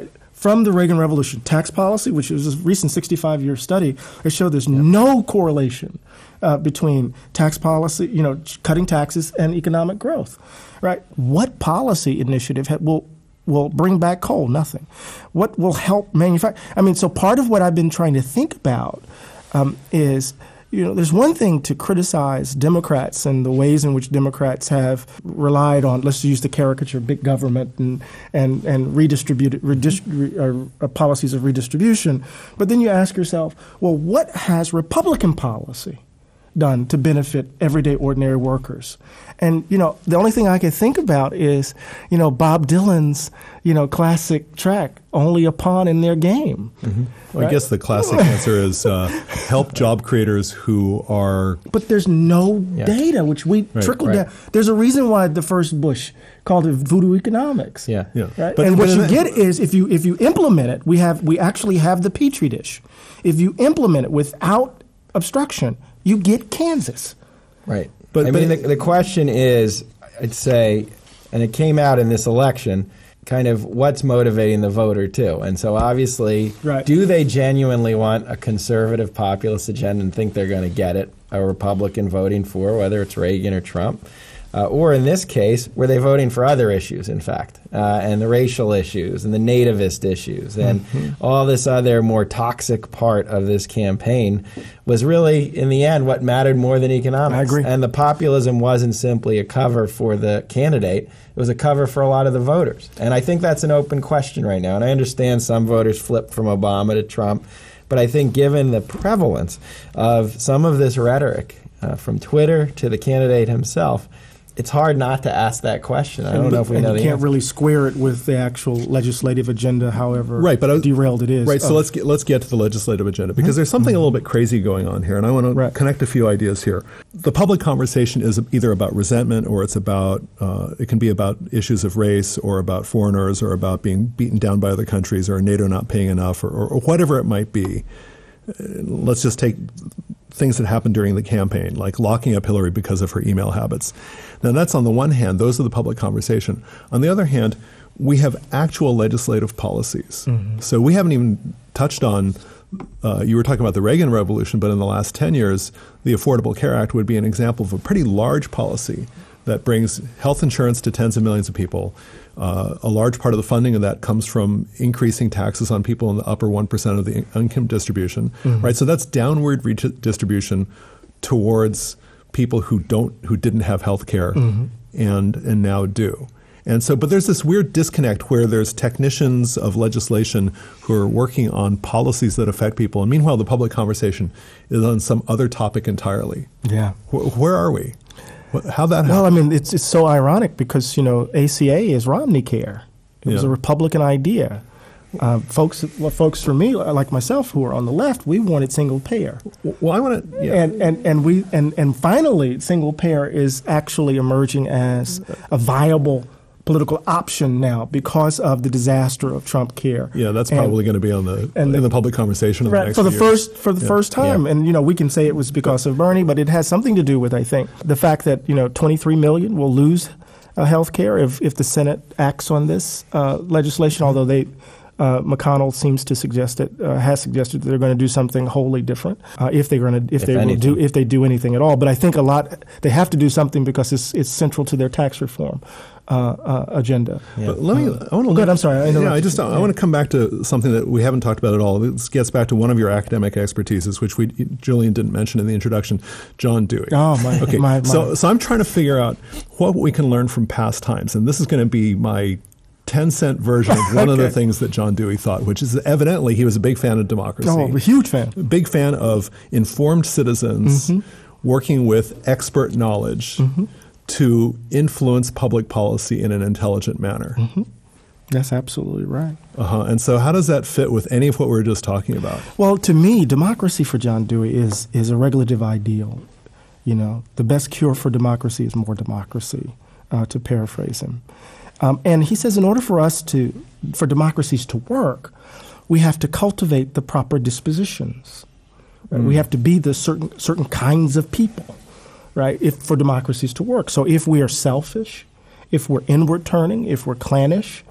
Speaker 3: from the Reagan Revolution. Tax policy, which was a recent sixty-five-year study, it showed there's yep. no correlation uh, between tax policy, you know, cutting taxes and economic growth, right? What policy initiative ha- will will bring back coal? Nothing. What will help manufacture? I mean, so part of what I've been trying to think about um, is, you know, there's one thing to criticize Democrats and the ways in which Democrats have relied on, let's use the caricature, big government and and and redistributed redist- uh, policies of redistribution. But then you ask yourself, well, what has Republican policy done to benefit everyday ordinary workers? And, you know, the only thing I can think about is, you know, Bob Dylan's, you know, classic track, Only a Pawn in Their Game.
Speaker 2: Mm-hmm. Well,
Speaker 3: right?
Speaker 2: I guess the classic answer is uh, help job creators who are...
Speaker 3: But there's no
Speaker 2: yeah.
Speaker 3: data, which we
Speaker 2: right,
Speaker 3: trickle
Speaker 2: right.
Speaker 3: down. There's a reason why the first Bush called it voodoo economics.
Speaker 1: Yeah.
Speaker 2: yeah.
Speaker 3: Right?
Speaker 2: But,
Speaker 3: and
Speaker 2: but
Speaker 3: what you
Speaker 2: then,
Speaker 3: get is if you if you implement it, we have we actually have the Petri dish. If you implement it without obstruction, you get Kansas.
Speaker 1: Right.
Speaker 2: But,
Speaker 1: I
Speaker 2: but
Speaker 1: mean, the, the question is, I'd say, and it came out in this election, kind of what's motivating the voter, too. And so obviously,
Speaker 3: right.
Speaker 1: do they genuinely want a conservative populist agenda and think they're going to get it, a Republican voting for, whether it's Reagan or Trump? Uh, or in this case, were they voting for other issues, in fact, uh, and the racial issues and the nativist issues and mm-hmm. all this other more toxic part of this campaign was really, in the end, what mattered more than economics.
Speaker 3: I agree.
Speaker 1: And the populism wasn't simply a cover for the candidate. It was a cover for a lot of the voters. And I think that's an open question right now. And I understand some voters flipped from Obama to Trump. But I think given the prevalence of some of this rhetoric, uh, from Twitter to the candidate himself, it's hard not to ask that question. I don't
Speaker 3: and,
Speaker 1: know if we
Speaker 3: and
Speaker 1: know
Speaker 3: you
Speaker 1: the
Speaker 3: can't
Speaker 1: answer.
Speaker 3: really square it with the actual legislative agenda, however
Speaker 2: right, but I was,
Speaker 3: derailed it is.
Speaker 2: Right, so
Speaker 3: oh.
Speaker 2: let's get, let's get to the legislative agenda, because mm-hmm. there's something mm-hmm. a little bit crazy going on here, and I want to
Speaker 3: right.
Speaker 2: connect a few ideas here. The public conversation is either about resentment, or it's about, uh, it can be about issues of race, or about foreigners, or about being beaten down by other countries, or NATO not paying enough, or, or, or whatever it might be. Uh, let's just take things that happened during the campaign, like locking up Hillary because of her email habits. Now, that's on the one hand. Those are the public conversation. On the other hand, we have actual legislative policies. Mm-hmm. So we haven't even touched on, uh, you were talking about the Reagan Revolution, but in the last ten years, the Affordable Care Act would be an example of a pretty large policy that brings health insurance to tens of millions of people. Uh, a large part of the funding of that comes from increasing taxes on people in the upper one percent of the income distribution, mm-hmm. right? So that's downward redistribution towards people who don't, who didn't have health care mm-hmm. and and now do. And so, but there's this weird disconnect where there's technicians of legislation who are working on policies that affect people, and meanwhile, the public conversation is on some other topic entirely.
Speaker 3: Yeah,
Speaker 2: Wh- where are we? How that
Speaker 3: well,
Speaker 2: happen?
Speaker 3: I mean, it's it's so ironic because, you know, A C A is Romney Care. It yeah. was a Republican idea. Uh, folks, well, folks for me, like myself, who are on the left, we wanted single payer.
Speaker 2: Well, I want to, yeah.
Speaker 3: and and and we and and finally, single payer is actually emerging as a viable political option now because of the disaster of Trump Care.
Speaker 2: Yeah, that's
Speaker 3: and,
Speaker 2: probably going to be on the in the, the public conversation in
Speaker 3: right,
Speaker 2: the next
Speaker 3: for the
Speaker 2: years.
Speaker 3: first for the
Speaker 2: yeah.
Speaker 3: first time.
Speaker 2: Yeah.
Speaker 3: And you know, we can say it was because of Bernie, but it has something to do with, I think, the fact that, you know, twenty-three million will lose uh, health care if if the Senate acts on this uh, legislation. Although they. Uh, McConnell seems to suggest that uh, has suggested that they're going to do something wholly different uh, if they're going to if, if they will do if they do anything at all. But I think a lot they have to do something because it's it's central to their tax reform uh, uh, agenda.
Speaker 2: Yeah. But let me.
Speaker 3: Uh,
Speaker 2: I want to.
Speaker 3: Good. I'm sorry. I
Speaker 2: yeah, I just. I yeah. want to come back to something that we haven't talked about at all. This gets back to one of your academic expertises, which we Julian didn't mention in the introduction. John Dewey.
Speaker 3: Oh my.
Speaker 2: Okay.
Speaker 3: My, my.
Speaker 2: So so I'm trying to figure out what we can learn from past times, and this is going to be my ten cent version of one okay. of the things that John Dewey thought, which is evidently he was a big fan of democracy.
Speaker 3: Oh, a huge fan.
Speaker 2: A big fan of informed citizens mm-hmm. working with expert knowledge mm-hmm. to influence public policy in an intelligent manner.
Speaker 3: Mm-hmm. That's absolutely right.
Speaker 2: Uh-huh. And so how does that fit with any of what we were just talking about?
Speaker 3: Well, to me, democracy for John Dewey is is a regulative ideal. You know, the best cure for democracy is more democracy, uh, to paraphrase him. Um, and he says in order for us to, for democracies to work, we have to cultivate the proper dispositions. Right? Mm. We have to be the certain certain kinds of people, right, if for democracies to work. So if we are selfish, if we're inward turning, if we're clannish,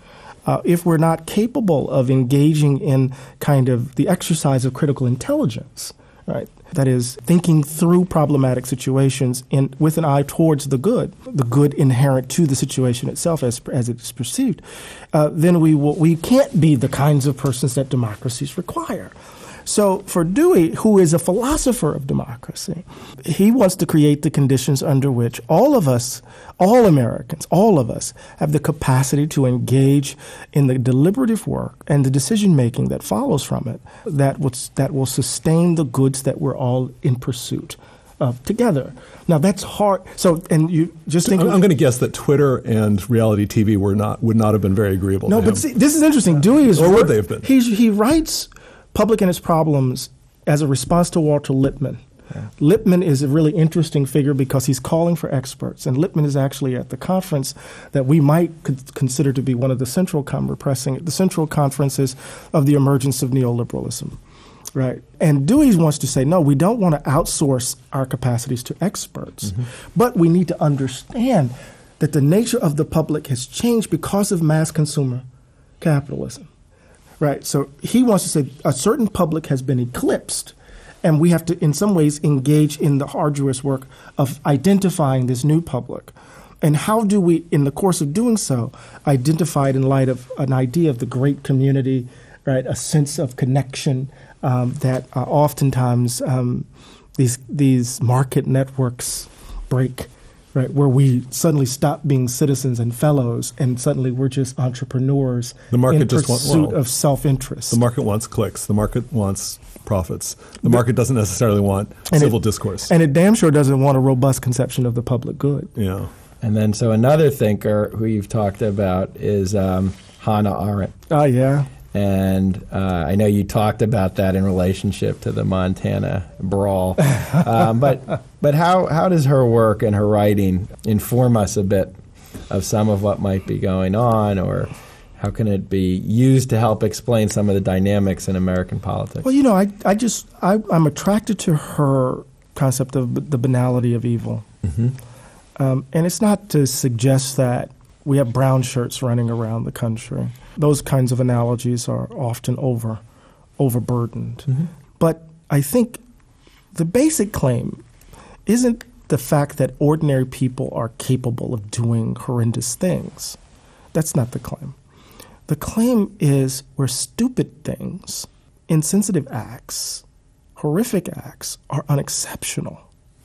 Speaker 3: uh, if we're not capable of engaging in kind of the exercise of critical intelligence, right? That is, thinking through problematic situations in, with an eye towards the good, the good inherent to the situation itself as, as it is perceived, uh, then we will, we can't be the kinds of persons that democracies require. So for Dewey, who is a philosopher of democracy, he wants to create the conditions under which all of us, all Americans, all of us, have the capacity to engage in the deliberative work and the decision-making that follows from it that will, that will sustain the goods that we're all in pursuit of together. Now, that's hard. So, and you just think...
Speaker 2: I'm, I'm going to guess that Twitter and reality T V were not would not have been very agreeable
Speaker 3: no,
Speaker 2: to him.
Speaker 3: but see, this is interesting. Dewey is...
Speaker 2: Or would they have been?
Speaker 3: He's, he writes Public and Its Problems as a response to Walter Lippmann. Yeah. Lippmann is a really interesting figure because he's calling for experts, and Lippmann is actually at the conference that we might consider to be one of the central com- repressing, the central conferences of the emergence of neoliberalism, right? And Dewey wants to say, no, we don't want to outsource our capacities to experts, mm-hmm. but we need to understand that the nature of the public has changed because of mass consumer capitalism. Right. So he wants to say a certain public has been eclipsed, and we have to, in some ways, engage in the arduous work of identifying this new public. And how do we, in the course of doing so, identify it in light of an idea of the great community, right, a sense of connection um, that uh, oftentimes um, these these market networks break, right, where we suddenly stop being citizens and fellows, and suddenly we're just entrepreneurs
Speaker 2: the market
Speaker 3: in
Speaker 2: just
Speaker 3: pursuit
Speaker 2: want, well,
Speaker 3: of self-interest.
Speaker 2: The market wants clicks. The market wants profits. The market doesn't necessarily want civil
Speaker 3: it,
Speaker 2: discourse.
Speaker 3: And it damn sure doesn't want a robust conception of the public good.
Speaker 2: Yeah.
Speaker 1: And then so another thinker who you've talked about is um, Hannah Arendt.
Speaker 3: Oh, yeah.
Speaker 1: And uh, I know you talked about that in relationship to the Montana brawl. um, but but how, how does her work and her writing inform us a bit of some of what might be going on, or how can it be used to help explain some of the dynamics in American politics?
Speaker 3: Well, you know, I, I just, I, I'm attracted to her concept of the banality of evil.
Speaker 1: Mm-hmm.
Speaker 3: Um, and it's not to suggest that we have brown shirts running around the country. Those kinds of analogies are often over, overburdened. Mm-hmm. But I think the basic claim isn't the fact that ordinary people are capable of doing horrendous things. That's not the claim. The claim is where stupid things, insensitive acts, horrific acts are unexceptional.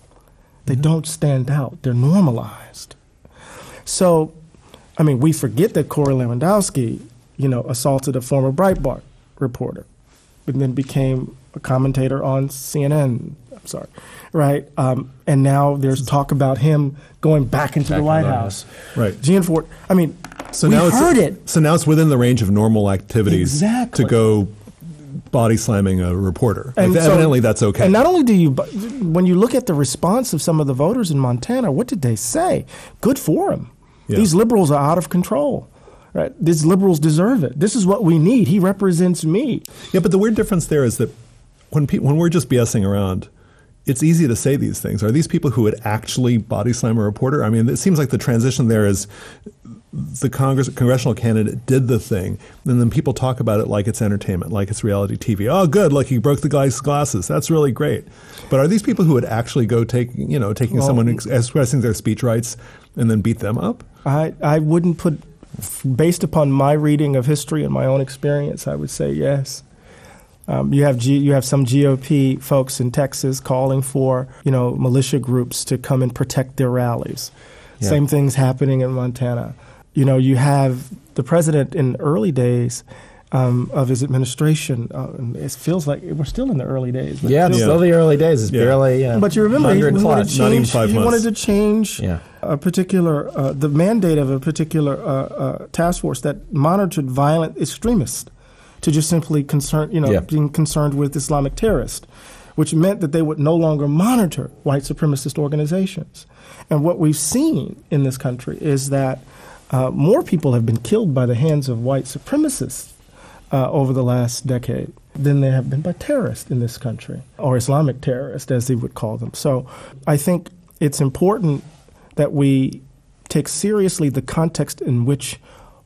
Speaker 3: They mm-hmm. don't stand out. They're normalized. So, I mean, we forget that Corey Lewandowski, you know, assaulted a former Breitbart reporter and then became a commentator on C N N. I'm sorry, right? Um, and now there's talk about him going back into back the White House.
Speaker 2: Right.
Speaker 3: Gianforte, I mean,
Speaker 2: so
Speaker 3: we
Speaker 2: now
Speaker 3: heard
Speaker 2: it's,
Speaker 3: it.
Speaker 2: So now it's within the range of normal activities
Speaker 3: exactly.
Speaker 2: to go body slamming a reporter.
Speaker 3: And
Speaker 2: like,
Speaker 3: so,
Speaker 2: evidently that's okay.
Speaker 3: And not only do you, when you look at the response of some of the voters in Montana, what did they say? Good for them. Yeah. These liberals are out of control. Right? These liberals deserve it. This is what we need. He represents me.
Speaker 2: Yeah, but the weird difference there is that when pe- when we're just BSing around, it's easy to say these things. Are these people who would actually body slam a reporter? I mean, it seems like the transition there is the Congress congressional candidate did the thing, and then people talk about it like it's entertainment, like it's reality T V. Oh, good, like he broke the guy's glasses. That's really great. But are these people who would actually go take, you know, taking well, someone ex- expressing their speech rights and then beat them up?
Speaker 3: I, I wouldn't put, based upon my reading of history and my own experience, I would say yes. Um, you have G, you have some G O P folks in Texas calling for, you know, militia groups to come and protect their rallies. Yeah. Same things happening in Montana. You know, you have the president in the early days um, of his administration. Uh, it feels like we're still in the early days.
Speaker 1: Yeah, it's
Speaker 3: yeah.
Speaker 1: still the early days. It's
Speaker 2: yeah.
Speaker 1: barely uh,
Speaker 3: But you remember, he, he, wanted, to change,
Speaker 2: Not even five
Speaker 3: he
Speaker 2: months.
Speaker 3: wanted to change
Speaker 1: yeah.
Speaker 3: a particular, uh, the mandate of a particular uh, uh, task force that monitored violent extremists to just simply concern, you know,
Speaker 1: yeah.
Speaker 3: being concerned with Islamic terrorists, which meant that they would no longer monitor white supremacist organizations. And what we've seen in this country is that uh, more people have been killed by the hands of white supremacists uh, over the last decade than there have been by terrorists in this country, or Islamic terrorists, as they would call them. So I think it's important that we take seriously the context in which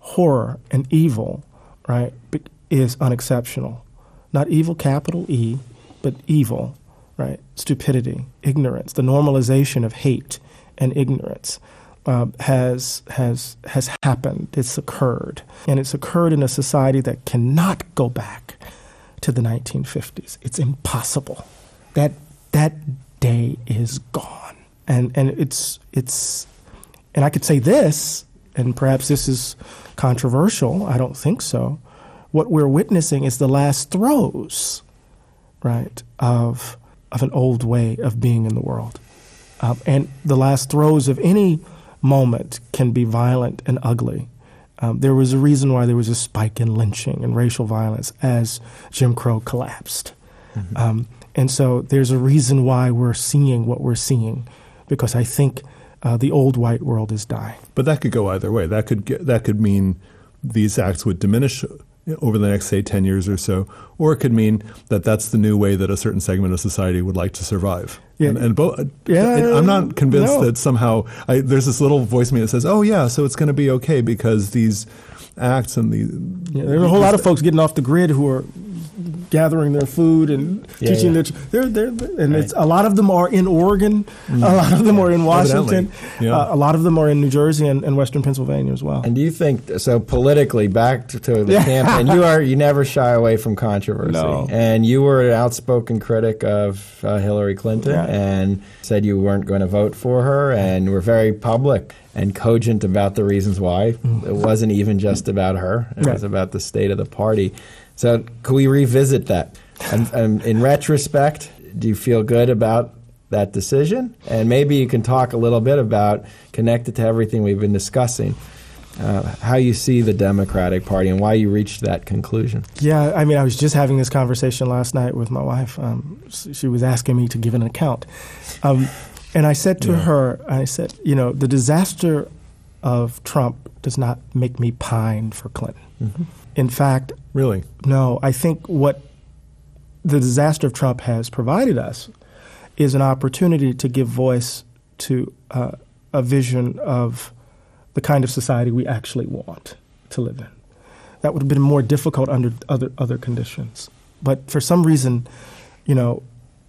Speaker 3: horror and evil, right, is unexceptional. Not evil, capital E, but evil, right? Stupidity, ignorance, the normalization of hate and ignorance uh, has has has happened. It's occurred, and it's occurred in a society that cannot go back to the nineteen fifties. It's impossible. That that day is gone, and and it's it's, and I could say this, and perhaps this is controversial. I don't think so. What we're witnessing is the last throes, right, of of an old way of being in the world. Um, and the last throes of any moment can be violent and ugly. Um, there was a reason why there was a spike in lynching and racial violence as Jim Crow collapsed. Mm-hmm. Um, and so there's a reason why we're seeing what we're seeing, because I think uh, the old white world is dying.
Speaker 2: But that could go either way. That could get, that could mean these acts would diminish over the next, say, ten years or so, or it could mean that that's the new way that a certain segment of society would like to survive. Yeah. And, and both,
Speaker 3: yeah,
Speaker 2: and I'm not convinced
Speaker 3: no.
Speaker 2: that somehow I, there's this little voice in me that says, "Oh yeah, so it's going to be okay because these acts and the."
Speaker 3: Yeah, there's a whole lot of folks getting off the grid who are gathering their food and
Speaker 1: yeah,
Speaker 3: teaching
Speaker 1: yeah.
Speaker 3: their. They're, they're, and right. it's a lot of them are in Oregon, mm. a lot of them are in Washington,
Speaker 2: yeah.
Speaker 3: uh, a lot of them are in New Jersey and, and Western Pennsylvania as well.
Speaker 1: And do you think so? Politically, back to, to the
Speaker 3: Yeah.
Speaker 1: campaign, you are you never shy away from controversy,
Speaker 3: No.
Speaker 1: and you were an outspoken critic of uh, Hillary Clinton,
Speaker 3: Yeah.
Speaker 1: and said you weren't going to vote for her, and were very public and cogent about the reasons why. Mm. It wasn't even just about her; it
Speaker 3: right.
Speaker 1: was about the state of the party. So, could we revisit that? And, and in retrospect, do you feel good about that decision? And maybe you can talk a little bit about, connected to everything we've been discussing, uh, how you see the Democratic Party and why you reached that conclusion.
Speaker 3: Yeah, I mean, I was just having this conversation last night with my wife. Um, she was asking me to give an account. Um, and I said to yeah. her, I said, you know, the disaster of Trump does not make me pine for Clinton. Mm-hmm. In fact,
Speaker 2: really,
Speaker 3: no, I think what the disaster of Trump has provided us is an opportunity to give voice to uh, a vision of the kind of society we actually want to live in. That would have been more difficult under other other conditions. But for some reason, you know,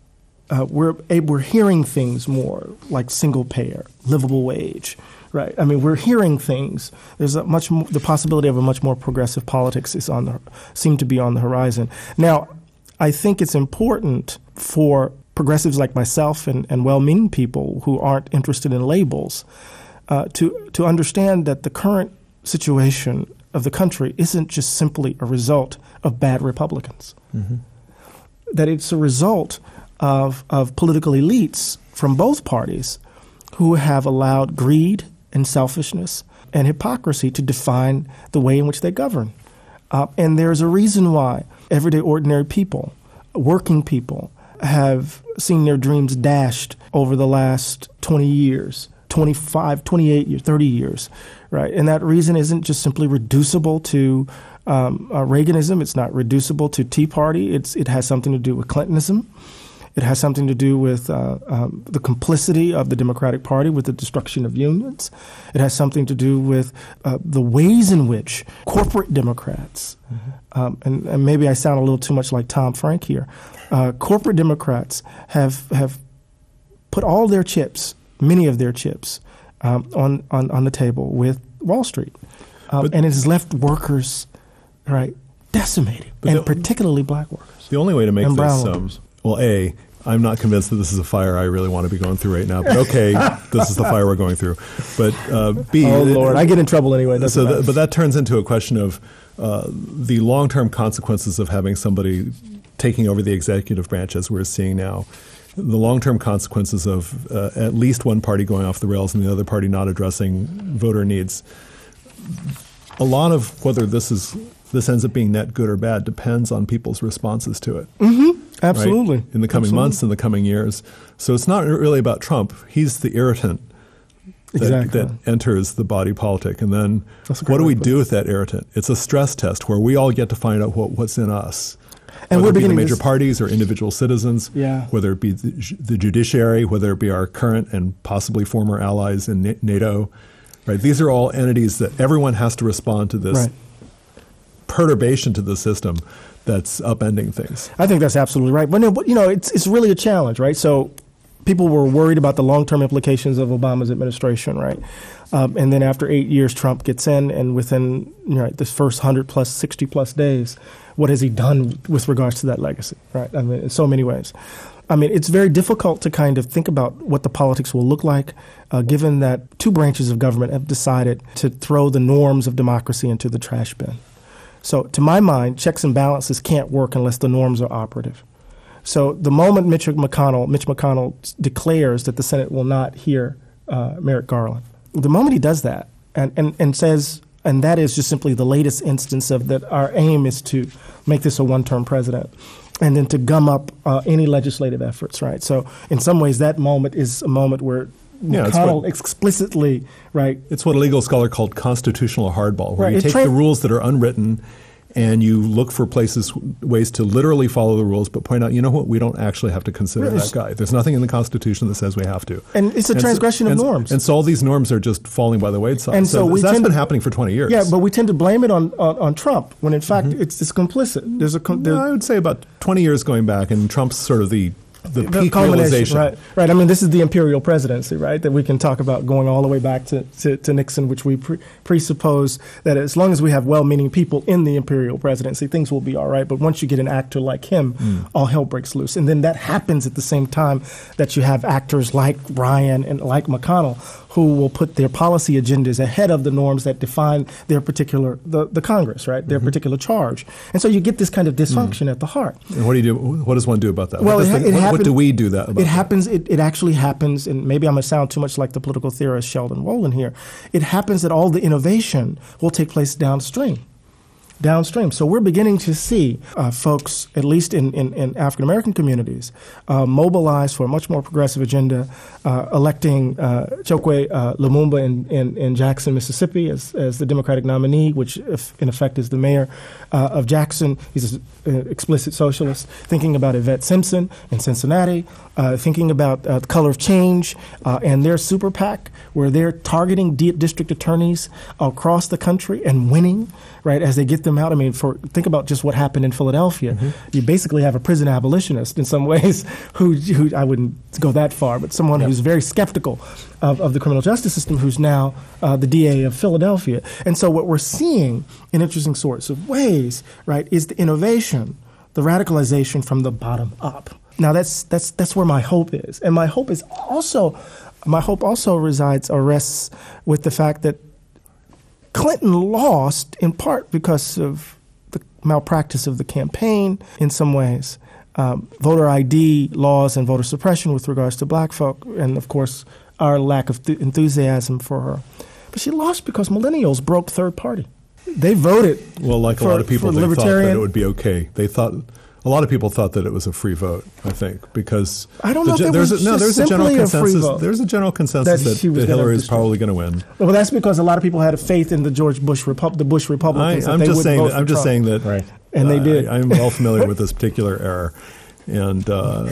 Speaker 3: uh, we're we're hearing things more like single payer, livable wage. Right. I mean, we're hearing things. There's a much more, the possibility of a much more progressive politics is on the seem to be on the horizon. Now, I think it's important for progressives like myself and, and well-meaning people who aren't interested in labels uh, to to understand that the current situation of the country isn't just simply a result of bad Republicans. Mm-hmm. That it's a result of of political elites from both parties who have allowed greed and selfishness and hypocrisy to define the way in which they govern. Uh, and there's a reason why everyday ordinary people, working people, have seen their dreams dashed over the last twenty years, twenty-five, twenty-eight years, thirty years, right? And that reason isn't just simply reducible to um, uh, Reaganism. It's not reducible to Tea Party. It's It has something to do with Clintonism. It has something to do with uh, um, the complicity of the Democratic Party with the destruction of unions. It has something to do with uh, the ways in which corporate Democrats, mm-hmm. um, and, and maybe I sound a little too much like Tom Frank here, uh, corporate Democrats have have put all their chips, many of their chips, um, on, on, on the table with Wall Street. Um, and it has left workers, right, decimated, and the, particularly black workers.
Speaker 2: The only way to make
Speaker 3: and
Speaker 2: this... Um, Well, A, I'm not convinced that this is a fire I really want to be going through right now. But okay, this is the fire we're going through. But uh, B,
Speaker 3: oh Lord, it, I get in trouble anyway.
Speaker 2: So, that, but that turns into a question of uh, the long-term consequences of having somebody taking over the executive branch, as we're seeing now. The long-term consequences of uh, at least one party going off the rails and the other party not addressing voter needs. A lot of whether this is this ends up being net good or bad depends on people's responses to it.
Speaker 3: Mm-hmm. Absolutely.
Speaker 2: Right? In the coming
Speaker 3: Absolutely.
Speaker 2: months, in the coming years. So it's not really about Trump. He's the irritant that,
Speaker 3: exactly.
Speaker 2: that enters the body politic. And then what do we do with that irritant? It's a stress test where we all get to find out what, what's in us.
Speaker 3: And
Speaker 2: whether
Speaker 3: we're
Speaker 2: it be the major
Speaker 3: this,
Speaker 2: parties or individual citizens,
Speaker 3: yeah.
Speaker 2: whether it be the, the judiciary, whether it be our current and possibly former allies in NATO. right? These are all entities that everyone has to respond to this
Speaker 3: Right.
Speaker 2: perturbation to the system that's upending things.
Speaker 3: I think that's absolutely right. But, no, but, you know, it's it's really a challenge, right? So people were worried about the long-term implications of Obama's administration, right? Um, and then after eight years, Trump gets in, and within you know, this first one hundred plus, sixty plus days, what has he done with regards to that legacy, right? I mean, in so many ways. I mean, it's very difficult to kind of think about what the politics will look like, uh, given that two branches of government have decided to throw the norms of democracy into the trash bin. So to my mind, checks and balances can't work unless the norms are operative. So the moment Mitch McConnell, Mitch McConnell declares that the Senate will not hear uh, Merrick Garland, the moment he does that and, and, and says, and that is just simply the latest instance of that our aim is to make this a one-term president, and then to gum up uh, any legislative efforts, right? So in some ways, that moment is a moment where
Speaker 2: Yeah, it's
Speaker 3: McConnell
Speaker 2: what-
Speaker 3: explicitly, right,
Speaker 2: It's what a legal scholar called constitutional hardball, where
Speaker 3: Right,
Speaker 2: you
Speaker 3: it
Speaker 2: take
Speaker 3: tra-
Speaker 2: the rules that are unwritten and you look for places, ways to literally follow the rules, but point out, you know what, we don't actually have to consider
Speaker 3: Right.
Speaker 2: that guy. There's nothing in the Constitution that says we have to.
Speaker 3: And it's a
Speaker 2: so-
Speaker 3: transgression of
Speaker 2: and-
Speaker 3: norms.
Speaker 2: And so all these norms are just falling by the wayside.
Speaker 3: And so we
Speaker 2: that's
Speaker 3: tend
Speaker 2: been
Speaker 3: to-
Speaker 2: happening for twenty years.
Speaker 3: yeah, but we tend to blame it on on, on Trump when in fact it's it's complicit. There's a com-
Speaker 2: No,
Speaker 3: there-
Speaker 2: I would say about twenty years going back, and Trump's sort of the, the,
Speaker 3: the
Speaker 2: peak
Speaker 3: culmination,
Speaker 2: realization.
Speaker 3: right? Right. I mean, this is the imperial presidency, right? That we can talk about going all the way back to, to, to Nixon, which we pre- presuppose that as long as we have well-meaning people in the imperial presidency, things will be all right. But once you get an actor like him,
Speaker 2: Mm.
Speaker 3: all hell breaks loose. And then that happens at the same time that you have actors like Ryan and like McConnell who will put their policy agendas ahead of the norms that define their particular, the, the Congress, right? Their
Speaker 2: Mm-hmm.
Speaker 3: particular charge. And so you get this kind of dysfunction
Speaker 2: Mm.
Speaker 3: at the heart.
Speaker 2: And what do you do? What does one do about that?
Speaker 3: Well,
Speaker 2: what, does
Speaker 3: it,
Speaker 2: the-
Speaker 3: it
Speaker 2: what, what
Speaker 3: happened-
Speaker 2: do we do that about
Speaker 3: It
Speaker 2: that?
Speaker 3: happens. It, it actually happens, and maybe I'm going to sound too much like the political theorist Sheldon Wolin here. It happens that all the innovation will take place downstream. Downstream. So we're beginning to see uh, folks, at least in, in, in African American communities, uh, mobilize for a much more progressive agenda, uh, electing uh, Chokwe uh, Lumumba in, in, in Jackson, Mississippi, as, as the Democratic nominee, which if, in effect is the mayor uh, of Jackson. He's an explicit socialist. Thinking about Yvette Simpson in Cincinnati, uh, thinking about uh, Color of Change uh, and their super PAC, where they're targeting di- district attorneys across the country and winning, right, as they get them out. I mean, for think about just what happened in Philadelphia.
Speaker 2: Mm-hmm.
Speaker 3: You basically have a prison abolitionist in some ways who, who I wouldn't go that far, but someone
Speaker 2: Yep.
Speaker 3: who's very skeptical of, of the criminal justice system, who's now uh, the D A of Philadelphia. And so what we're seeing in interesting sorts of ways, right, is the innovation, the radicalization from the bottom up. Now that's that's that's where my hope is. And my hope is also my hope also resides or rests with the fact that Clinton lost in part because of the malpractice of the campaign in some ways, um, voter I D laws and voter suppression with regards to black folk, and of course our lack of th- enthusiasm for her. But she lost because millennials broke third party. They voted.
Speaker 2: Well, like a
Speaker 3: for-
Speaker 2: lot of people,
Speaker 3: for
Speaker 2: they thought that
Speaker 3: libertarian-
Speaker 2: it would be okay. They thought a lot of people thought that it was a free vote. I think because
Speaker 3: I don't
Speaker 2: the
Speaker 3: know if
Speaker 2: ge-
Speaker 3: it
Speaker 2: there's
Speaker 3: was
Speaker 2: a, no,
Speaker 3: just
Speaker 2: there's a general
Speaker 3: simply a free
Speaker 2: consensus.
Speaker 3: vote.
Speaker 2: There's a general consensus
Speaker 3: That
Speaker 2: that,
Speaker 3: she was
Speaker 2: that
Speaker 3: gonna
Speaker 2: Hillary is
Speaker 3: destroy.
Speaker 2: probably going to win.
Speaker 3: Well, that's because a lot of people had a faith in the George Bush Repub- the Bush
Speaker 2: I,
Speaker 3: Republicans. that
Speaker 2: I'm
Speaker 3: they
Speaker 2: just
Speaker 3: would
Speaker 2: saying.
Speaker 3: vote
Speaker 2: That, I'm
Speaker 3: for
Speaker 2: just
Speaker 3: Trump.
Speaker 2: saying that.
Speaker 1: Right.
Speaker 3: And they did.
Speaker 2: I, I'm well familiar with this particular error, and uh,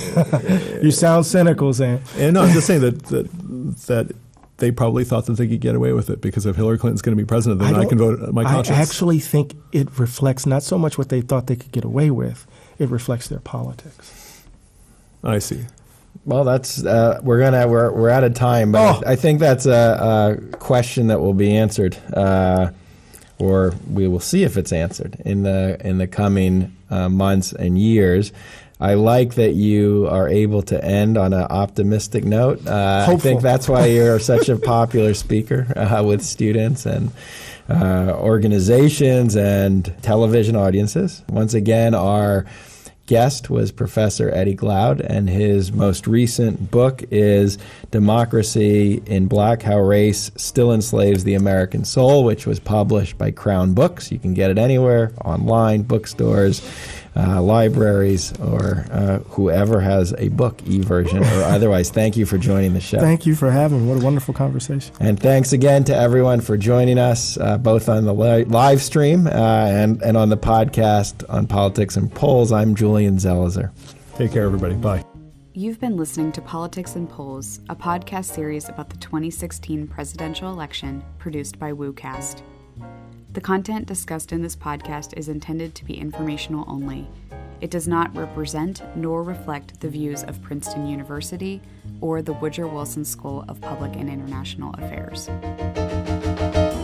Speaker 3: You sound cynical, Sam.
Speaker 2: and no, I'm just saying that that that. They probably thought that they could get away with it because if Hillary Clinton's going to be president, then I,
Speaker 3: don't-
Speaker 2: can vote my conscience.
Speaker 3: I actually think it reflects not so much what they thought they could get away with, it reflects their politics.
Speaker 2: I see.
Speaker 1: Well, that's uh, we're gonna we're we're out of time, but
Speaker 3: Oh.
Speaker 1: I, I think that's a, a question that will be answered, uh, or we will see if it's answered in the in the coming uh, months and years. I like that you are able to end on an optimistic note. Uh, I
Speaker 3: Hopeful.
Speaker 1: think that's why you're such a popular speaker uh, with students and uh, organizations and television audiences. Once again, our guest was Professor Eddie Glaude, and his most recent book is Democracy in Black, How Race Still Enslaves the American Soul, which was published by Crown Books. You can get it anywhere, online, bookstores, uh, libraries, or uh, whoever has a book, e-version or otherwise. Thank you for joining the show.
Speaker 3: Thank you for having me. What a wonderful conversation.
Speaker 1: And thanks again to everyone for joining us, uh, both on the li- live stream uh, and, and on the podcast on Politics and Polls. I'm Julian Zelizer.
Speaker 2: Take care, everybody. Bye.
Speaker 4: You've been listening to Politics and Polls, a podcast series about the twenty sixteen presidential election produced by WooCast. The content discussed in this podcast is intended to be informational only. It does not represent nor reflect the views of Princeton University or the Woodrow Wilson School of Public and International Affairs.